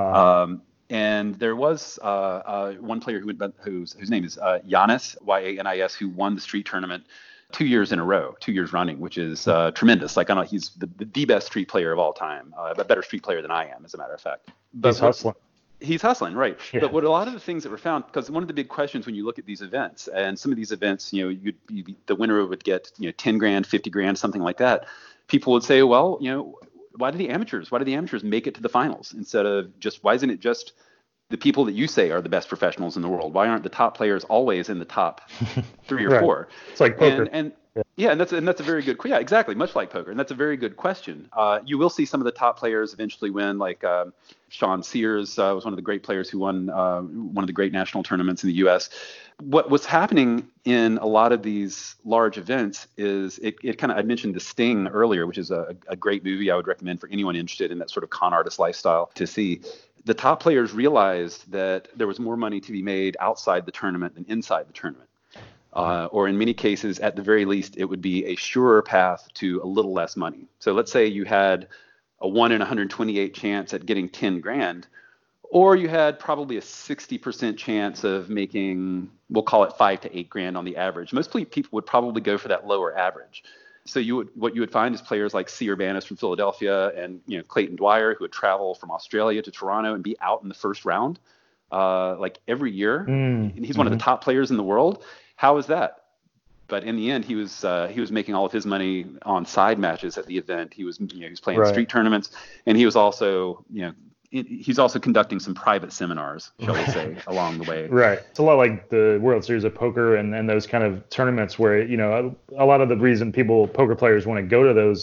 And there was one player whose name is Yanis, Yanis, who won the street tournament 2 years in a row, 2 years running, which is tremendous. Like, I know he's the best street player of all time, a better street player than I am, as a matter of fact. But he's hustling. He's hustling, right? Yeah. But what a lot of the things that were found, because one of the big questions when you look at these events, and some of these events, the winner would get 10 grand, 50 grand, something like that. People would say, well, why do the amateurs make it to the finals instead of why isn't it just the people that you say are the best professionals in the world? Why aren't the top players always in the top 3 or Right. 4? It's like poker. And that's a very good, exactly, much like poker, and that's a very good question. You will see some of the top players eventually win, like Sean Sears was one of the great players who won one of the great national tournaments in the U.S. What's happening in a lot of these large events is it kind of, I mentioned The Sting earlier, which is a great movie I would recommend for anyone interested in that sort of con artist lifestyle to see. The top players realized that there was more money to be made outside the tournament than inside the tournament. Or in many cases, at the very least, it would be a surer path to a little less money. So let's say you had a 1 in 128 chance at getting 10 grand, or you had probably a 60% chance of making, we'll call it 5 to 8 grand on the average. Most people would probably go for that lower average. So what you would find is players like C. Urbanus from Philadelphia and Clayton Dwyer, who would travel from Australia to Toronto and be out in the first round like every year. And he's one of the top players in the world. How is that? But in the end, he was making all of his money on side matches at the event. He was playing street tournaments, and he was also he's also conducting some private seminars, shall we say, along the way. Right. It's a lot like the World Series of Poker and those kind of tournaments where a lot of the reason poker players want to go to those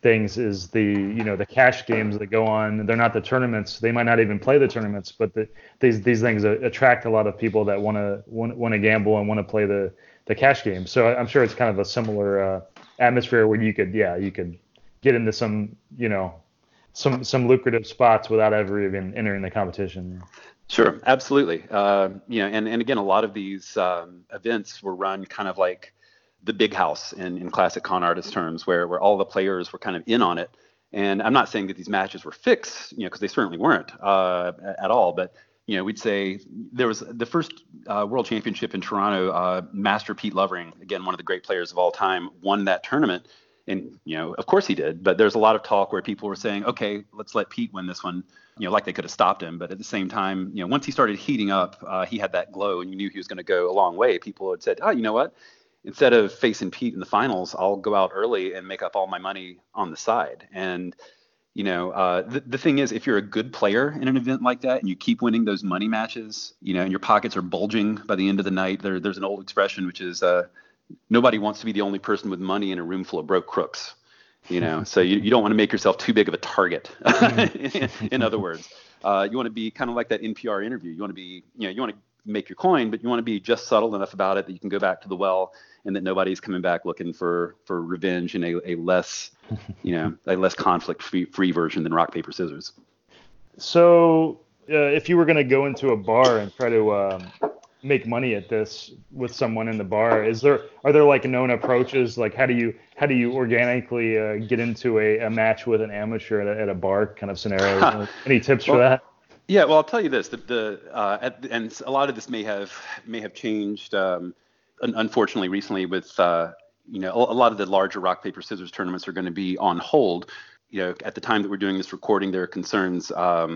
things is the cash games that go on. They're not the tournaments. They might not even play the tournaments, but these things attract a lot of people that want to gamble and want to play the cash games. So I'm sure it's kind of a similar atmosphere where you could get into some lucrative spots without ever even entering the competition. Sure, absolutely. And again, a lot of these events were run kind of like the big house in classic con artist terms, where all the players were kind of in on it. And I'm not saying that these matches were fixed, because they certainly weren't at all. But we'd say there was the first World Championship in Toronto. Master Pete Lovering, again, one of the great players of all time, won that tournament. And, of course he did. But there's a lot of talk where people were saying, okay, let's let Pete win this one, like they could have stopped him. But at the same time, once he started heating up, he had that glow and you knew he was going to go a long way. People had said, oh, you know what? Instead of facing Pete in the finals, I'll go out early and make up all my money on the side. And, the thing is, if you're a good player in an event like that and you keep winning those money matches, and your pockets are bulging by the end of the night, there's an old expression, which is, nobody wants to be the only person with money in a room full of broke crooks, so you don't want to make yourself too big of a target. In other words, you want to be kind of like that NPR interview. You want to be, you want to make your coin, but you want to be just subtle enough about it that you can go back to the well and that nobody's coming back looking for revenge in a less, a less conflict free version than rock, paper, scissors. So if you were going to go into a bar and try to make money at this with someone in the bar, are there like known approaches? Like how do you organically get into a match with an amateur at a bar kind of scenario? Any tips for that? Yeah, well, I'll tell you this: and a lot of this may have changed, unfortunately, recently with a lot of the larger rock, paper, scissors tournaments are going to be on hold. At the time that we're doing this recording, there are concerns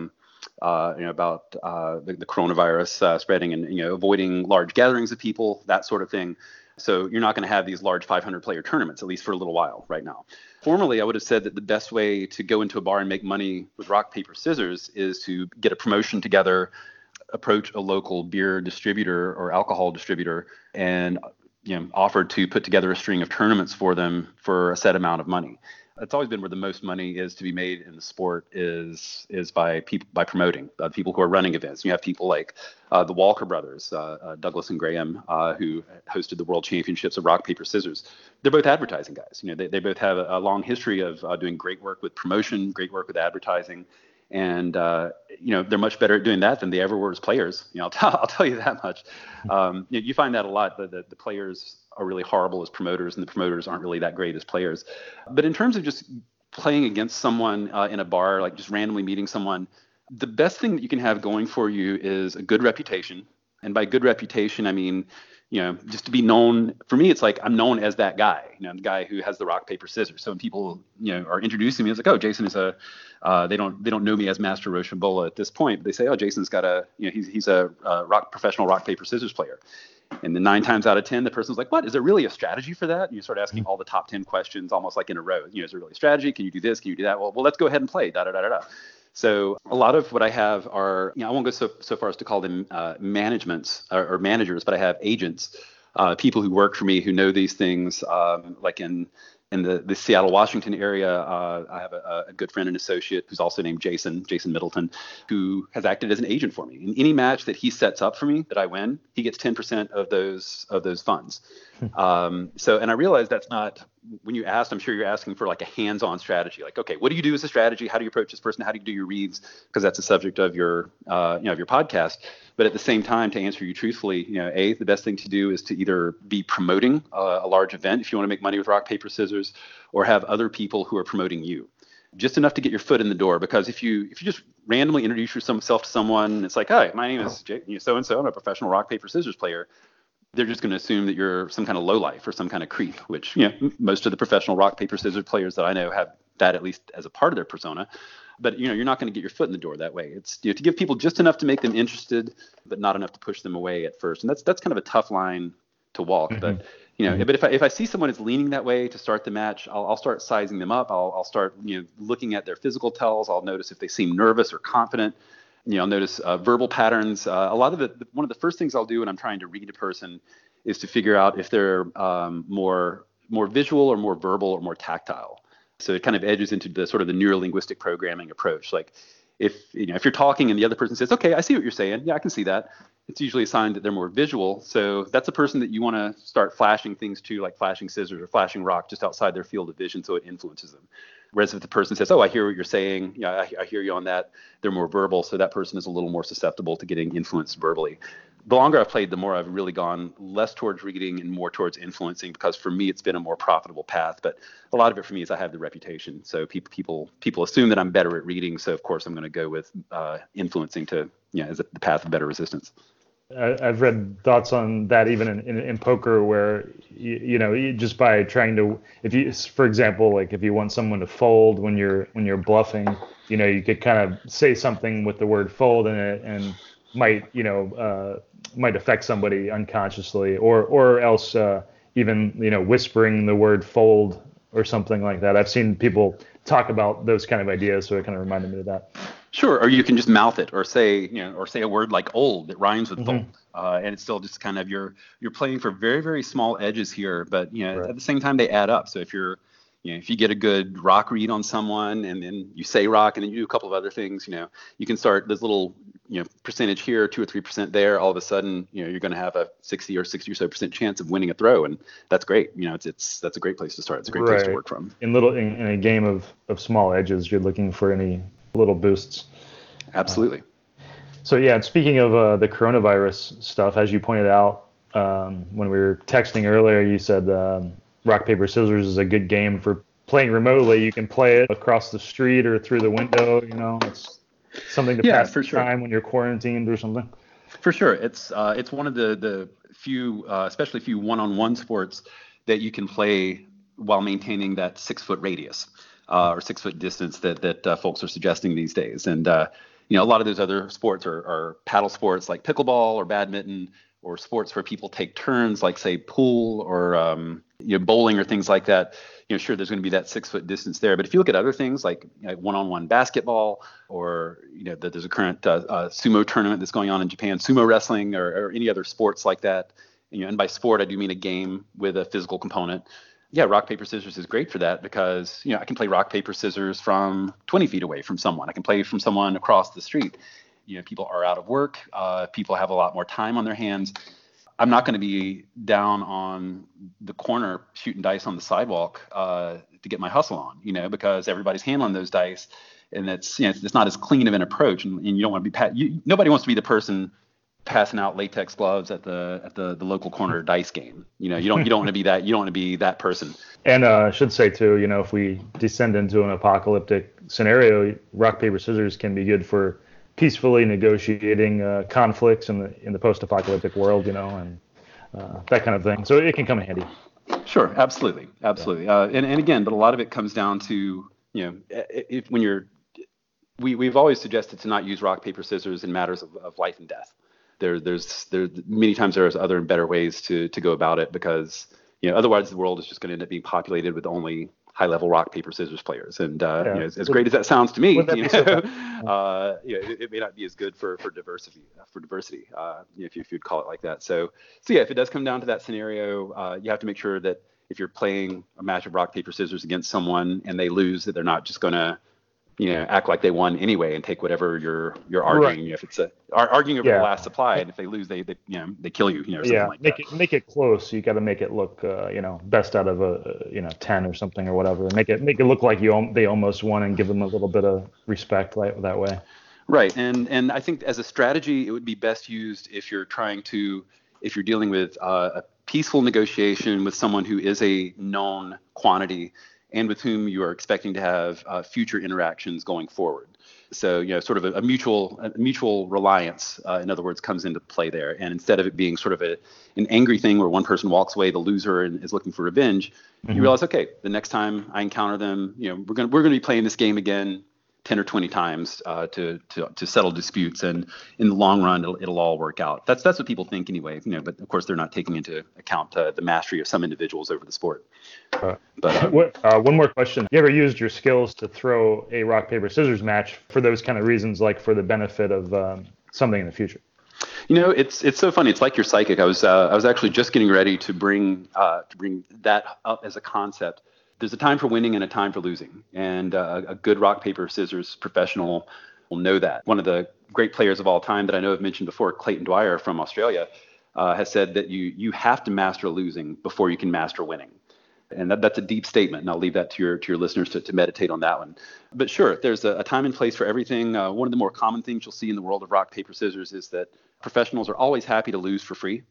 about the coronavirus spreading and avoiding large gatherings of people, that sort of thing. So you're not going to have these large 500-player tournaments, at least for a little while right now. Formerly, I would have said that the best way to go into a bar and make money with rock, paper, scissors is to get a promotion together, approach a local beer distributor or alcohol distributor, and offer to put together a string of tournaments for them for a set amount of money. That's always been where the most money is to be made in the sport is by promoting people who are running events. You have people like the Walker brothers, Douglas and Graham, who hosted the World Championships of rock, paper, scissors. They're both advertising guys. They both have a long history of doing great work with promotion, great work with advertising. And, they're much better at doing that than they ever were as players. I'll tell you that much. You find that a lot, the players are really horrible as promoters and the promoters aren't really that great as players. But in terms of just playing against someone in a bar, like just randomly meeting someone, the best thing that you can have going for you is a good reputation. And by good reputation, I mean, just to be known. For me, it's like I'm known as that guy, the guy who has the rock, paper, scissors. So when people, are introducing me, it's like, oh, Jason is they don't know me as Master Rochambeau at this point. But they say, oh, Jason's got he's a professional rock, paper, scissors player. And then 9 times out of 10, the person's like, what? Is there really a strategy for that? And you start asking all the top 10 questions almost like in a row. Is there really a strategy? Can you do this? Can you do that? Well, let's go ahead and play. Da da da da da. So a lot of what I have are, I won't go so far as to call them managements or managers, but I have agents, people who work for me who know these things, like in the Seattle, Washington area. I have a good friend and associate who's also named Jason Middleton, who has acted as an agent for me. In any match that he sets up for me that I win, he gets 10% of those funds. And I realize that's not, when you asked, I'm sure you're asking for like a hands-on strategy. Like, okay, what do you do as a strategy? How do you approach this person? How do you do your reads? Because that's the subject of your podcast. But at the same time, to answer you truthfully, the best thing to do is to either be promoting a large event if you want to make money with rock, paper, scissors, or have other people who are promoting you. Just enough to get your foot in the door. Because if you just randomly introduce yourself to someone, it's like, hi, my name is so-and-so. I'm a professional rock, paper, scissors player. They're just going to assume that you're some kind of lowlife or some kind of creep, which most of the professional rock, paper, scissors players that I know have that at least as a part of their persona. But you're not going to get your foot in the door that way. It's to give people just enough to make them interested, but not enough to push them away at first. And that's kind of a tough line to walk. Mm-hmm. But but if I see someone is leaning that way to start the match, I'll start sizing them up. I'll start looking at their physical tells. I'll notice if they seem nervous or confident. I'll notice verbal patterns. A lot of one of the first things I'll do when I'm trying to read a person is to figure out if they're more visual or more verbal or more tactile. So it kind of edges into the sort of the neurolinguistic programming approach. Like if you're talking and the other person says, okay, I see what you're saying. Yeah, I can see that. It's usually a sign that they're more visual. So that's a person that you want to start flashing things to, like flashing scissors or flashing rock just outside their field of vision, so it influences them. Whereas if the person says, oh, I hear what you're saying, yeah, I hear you on that, they're more verbal. So that person is a little more susceptible to getting influenced verbally. The longer I've played, the more I've really gone less towards reading and more towards influencing, because for me, it's been a more profitable path. But a lot of it for me is I have the reputation. So people assume that I'm better at reading. So of course, I'm going to go with influencing as the path of better resistance. I've read thoughts on that even in poker, where you just by trying to, if you, for example, like if you want someone to fold when you're bluffing, you could kind of say something with the word fold in it and might affect somebody unconsciously, or else even whispering the word fold or something like that. I've seen people talk about those kind of ideas, so it kind of reminded me of that. Sure, or you can just mouth it, or say a word like old that rhymes with fold, and it's still just kind of you're playing for very, very small edges here, but right. At the same time they add up. So if if you get a good rock read on someone, and then you say rock, and then you do a couple of other things, you can start this little percentage here, 2 or 3% there. All of a sudden, you're going to have a 60 or so % chance of winning a throw, and that's great. That's a great place to start. It's a great place to work from. In a game of small edges, you're looking for any little boosts. Absolutely. So yeah, and speaking of the coronavirus stuff, as you pointed out when we were texting earlier, you said rock, paper, scissors is a good game for playing remotely. You can play it across the street or through the window. It's something to pass the time when you're quarantined or something. For sure. It's one of the few, especially few one-on-one sports that you can play while maintaining that 6-foot radius. Or 6-foot distance that folks are suggesting these days. And, a lot of those other sports are paddle sports like pickleball or badminton, or sports where people take turns, like, say, pool or, bowling or things like that. Sure, there's going to be that 6-foot distance there. But if you look at other things like one-on-one basketball, or, there's a current sumo tournament that's going on in Japan, sumo wrestling, or any other sports like that. And by sport, I do mean a game with a physical component. Yeah, rock, paper, scissors is great for that, because, I can play rock, paper, scissors from 20 feet away from someone. I can play from someone across the street. People are out of work. People have a lot more time on their hands. I'm not going to be down on the corner shooting dice on the sidewalk to get my hustle on, because everybody's handling those dice. And it's not as clean of an approach. And you don't want to be nobody wants to be the person passing out latex gloves at the local corner dice game. You don't want to be that. You don't want to be that person. And I should say too, if we descend into an apocalyptic scenario, rock, paper, scissors can be good for peacefully negotiating conflicts in the post-apocalyptic world, and that kind of thing. So it can come in handy. Sure, absolutely. Yeah. And again, but a lot of it comes down to we've always suggested to not use rock, paper, scissors in matters of life and death. There's many times there's other and better ways to go about it, because otherwise the world is just going to end up being populated with only high-level rock, paper, scissors players. And as great as that sounds to me, it may not be as good for diversity. If you'd call it like that. So yeah, if it does come down to that scenario, you have to make sure that if you're playing a match of rock, paper, scissors against someone and they lose, that they're not just going to act like they won anyway and take whatever you're arguing. Right. If it's arguing over the last supply, and if they lose, they kill you. Something like that. Make it close. You got to make it look, best out of a 10 or something or whatever. Make it look like they almost won, and give them a little bit of respect that way. Right, and I think as a strategy, it would be best used if you're dealing with a peaceful negotiation with someone who is a known quantity, and with whom you are expecting to have future interactions going forward. So, sort of a mutual reliance, in other words, comes into play there. And instead of it being sort of an angry thing where one person walks away, the loser, and is looking for revenge, you realize, okay, the next time I encounter them, we're going to be playing this game again 10 or 20 times to settle disputes, and in the long run it'll all work out. That's what people think anyway, but of course they're not taking into account the mastery of some individuals over the sport. One more question: you ever used your skills to throw a rock, paper, scissors match for those kind of reasons, like for the benefit of something in the future? It's so funny. It's like you're psychic. I was actually just getting ready to bring that up as a concept there's a time for winning and a time for losing. And a good rock, paper, scissors professional will know that. One of the great players of all time that I know I've mentioned before, Clayton Dwyer from Australia, has said that you have to master losing before you can master winning. And that's a deep statement, and I'll leave that to your listeners to meditate on that one. But sure, there's a time and place for everything. One of the more common things you'll see in the world of rock, paper, scissors is that professionals are always happy to lose for free.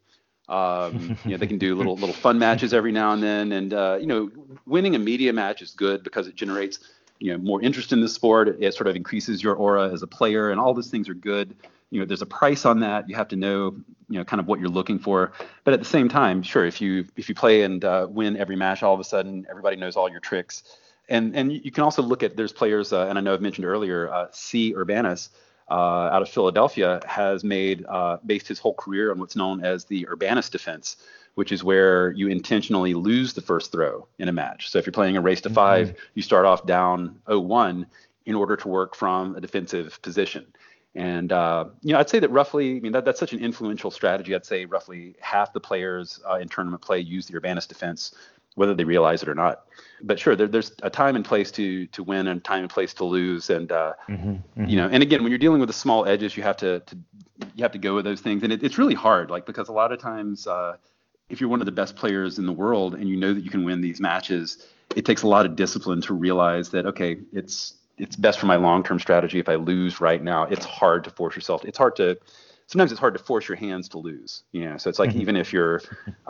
They can do little fun matches every now and then, and winning a media match is good because it generates more interest in the sport. It sort of increases your aura as a player, and all those things are good. There's a price on that. You have to know kind of what you're looking for. But at the same time, sure, if you play and win every match, all of a sudden everybody knows all your tricks. And you can also look at, there's players, and I know I've mentioned earlier, C. Urbanus out of Philadelphia has based his whole career on what's known as the Urbanus defense, which is where you intentionally lose the first throw in a match. So if you're playing a race to 5, you start off down 0-1 in order to work from a defensive position. And, I'd say that roughly, that's such an influential strategy. I'd say roughly half the players in tournament play use the Urbanus defense, whether they realize it or not. But sure, there's a time and place to win and time and place to lose. And, and again, when you're dealing with the small edges, you have to go with those things. And it's really hard, because a lot of times, if you're one of the best players in the world and you know that you can win these matches, it takes a lot of discipline to realize that, okay, it's best for my long-term strategy if I lose right now. It's hard to force yourself. Sometimes it's hard to force your hands to lose. So it's like even if you're,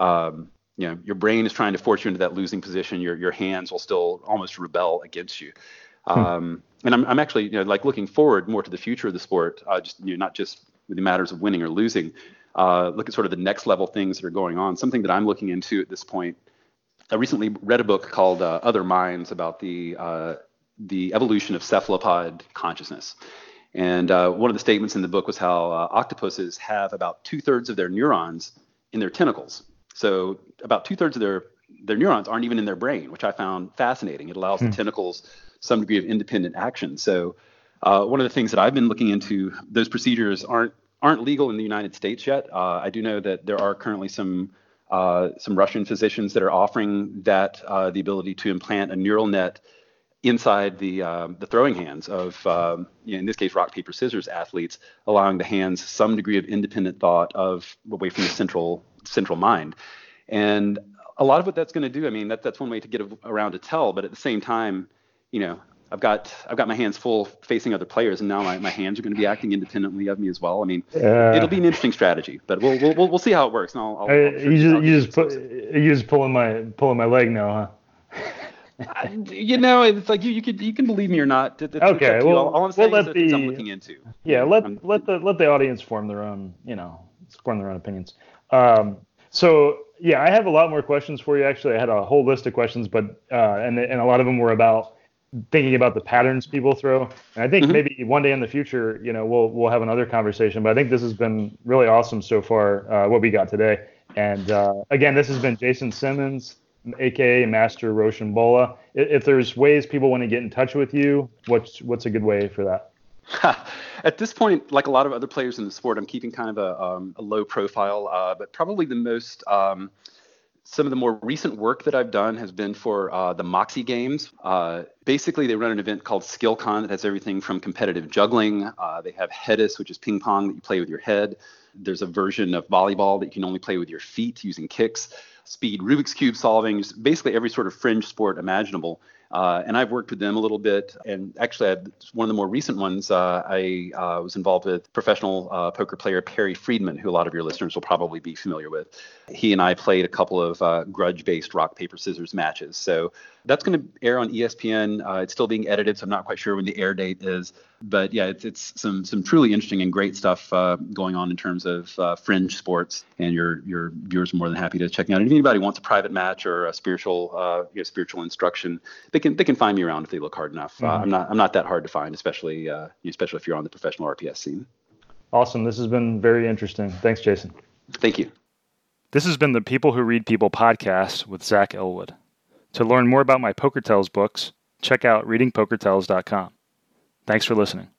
your brain is trying to force you into that losing position, your hands will still almost rebel against you. And I'm actually, looking forward more to the future of the sport, not just with the matters of winning or losing. Look at sort of the next level things that are going on. Something that I'm looking into at this point. I recently read a book called Other Minds about the evolution of cephalopod consciousness. And one of the statements in the book was how octopuses have about 2/3 of their neurons in their tentacles. So about 2/3 of their neurons aren't even in their brain, which I found fascinating. It allows the tentacles some degree of independent action. So one of the things that I've been looking into, those procedures aren't legal in the United States yet. I do know that there are currently some Russian physicians that are offering that the ability to implant a neural net inside the throwing hands of, in this case, rock, paper, scissors athletes, allowing the hands some degree of independent thought away from the central mind. And a lot of what that's going to do, that's one way to get around to tell. But at the same time, I've got my hands full facing other players, and now my hands are going to be acting independently of me as well. It'll be an interesting strategy, but we'll see how it works. And you just pulling my leg now, huh? It's like you can believe me or not. Okay, well, all I'm saying is things I'm looking into. Yeah, let the audience form their own opinions. So yeah, I have a lot more questions for you. Actually, I had a whole list of questions, but and a lot of them were about thinking about the patterns people throw. And I think maybe one day in the future, we'll have another conversation. But I think this has been really awesome so far, what we got today. And again, this has been Jason Simmons, aka Master Rochambola. If there's ways people want to get in touch with you, what's a good way for that? At this point, like a lot of other players in the sport, I'm keeping kind of a low profile, but probably the most some of the more recent work that I've done has been for the Moxie Games. Basically, they run an event called SkillCon that has everything from competitive juggling. They have Hedis, which is ping pong that you play with your head. There's a version of volleyball that you can only play with your feet using kicks. Speed Rubik's Cube solving, just basically every sort of fringe sport imaginable. And I've worked with them a little bit. And actually, one of the more recent ones, I was involved with professional poker player Perry Friedman, who a lot of your listeners will probably be familiar with. He and I played a couple of grudge-based rock, paper, scissors matches. So that's going to air on ESPN. It's still being edited, so I'm not quite sure when the air date is. But yeah, it's some truly interesting and great stuff going on in terms of fringe sports, and your viewers are more than happy to check me out. And if anybody wants a private match or a spiritual instruction, they can find me around if they look hard enough. I'm not that hard to find, especially if you're on the professional RPS scene. Awesome. This has been very interesting. Thanks, Jason. Thank you. This has been the People Who Read People podcast with Zach Elwood. To learn more about my PokerTales books, check out readingpokertales.com. Thanks for listening.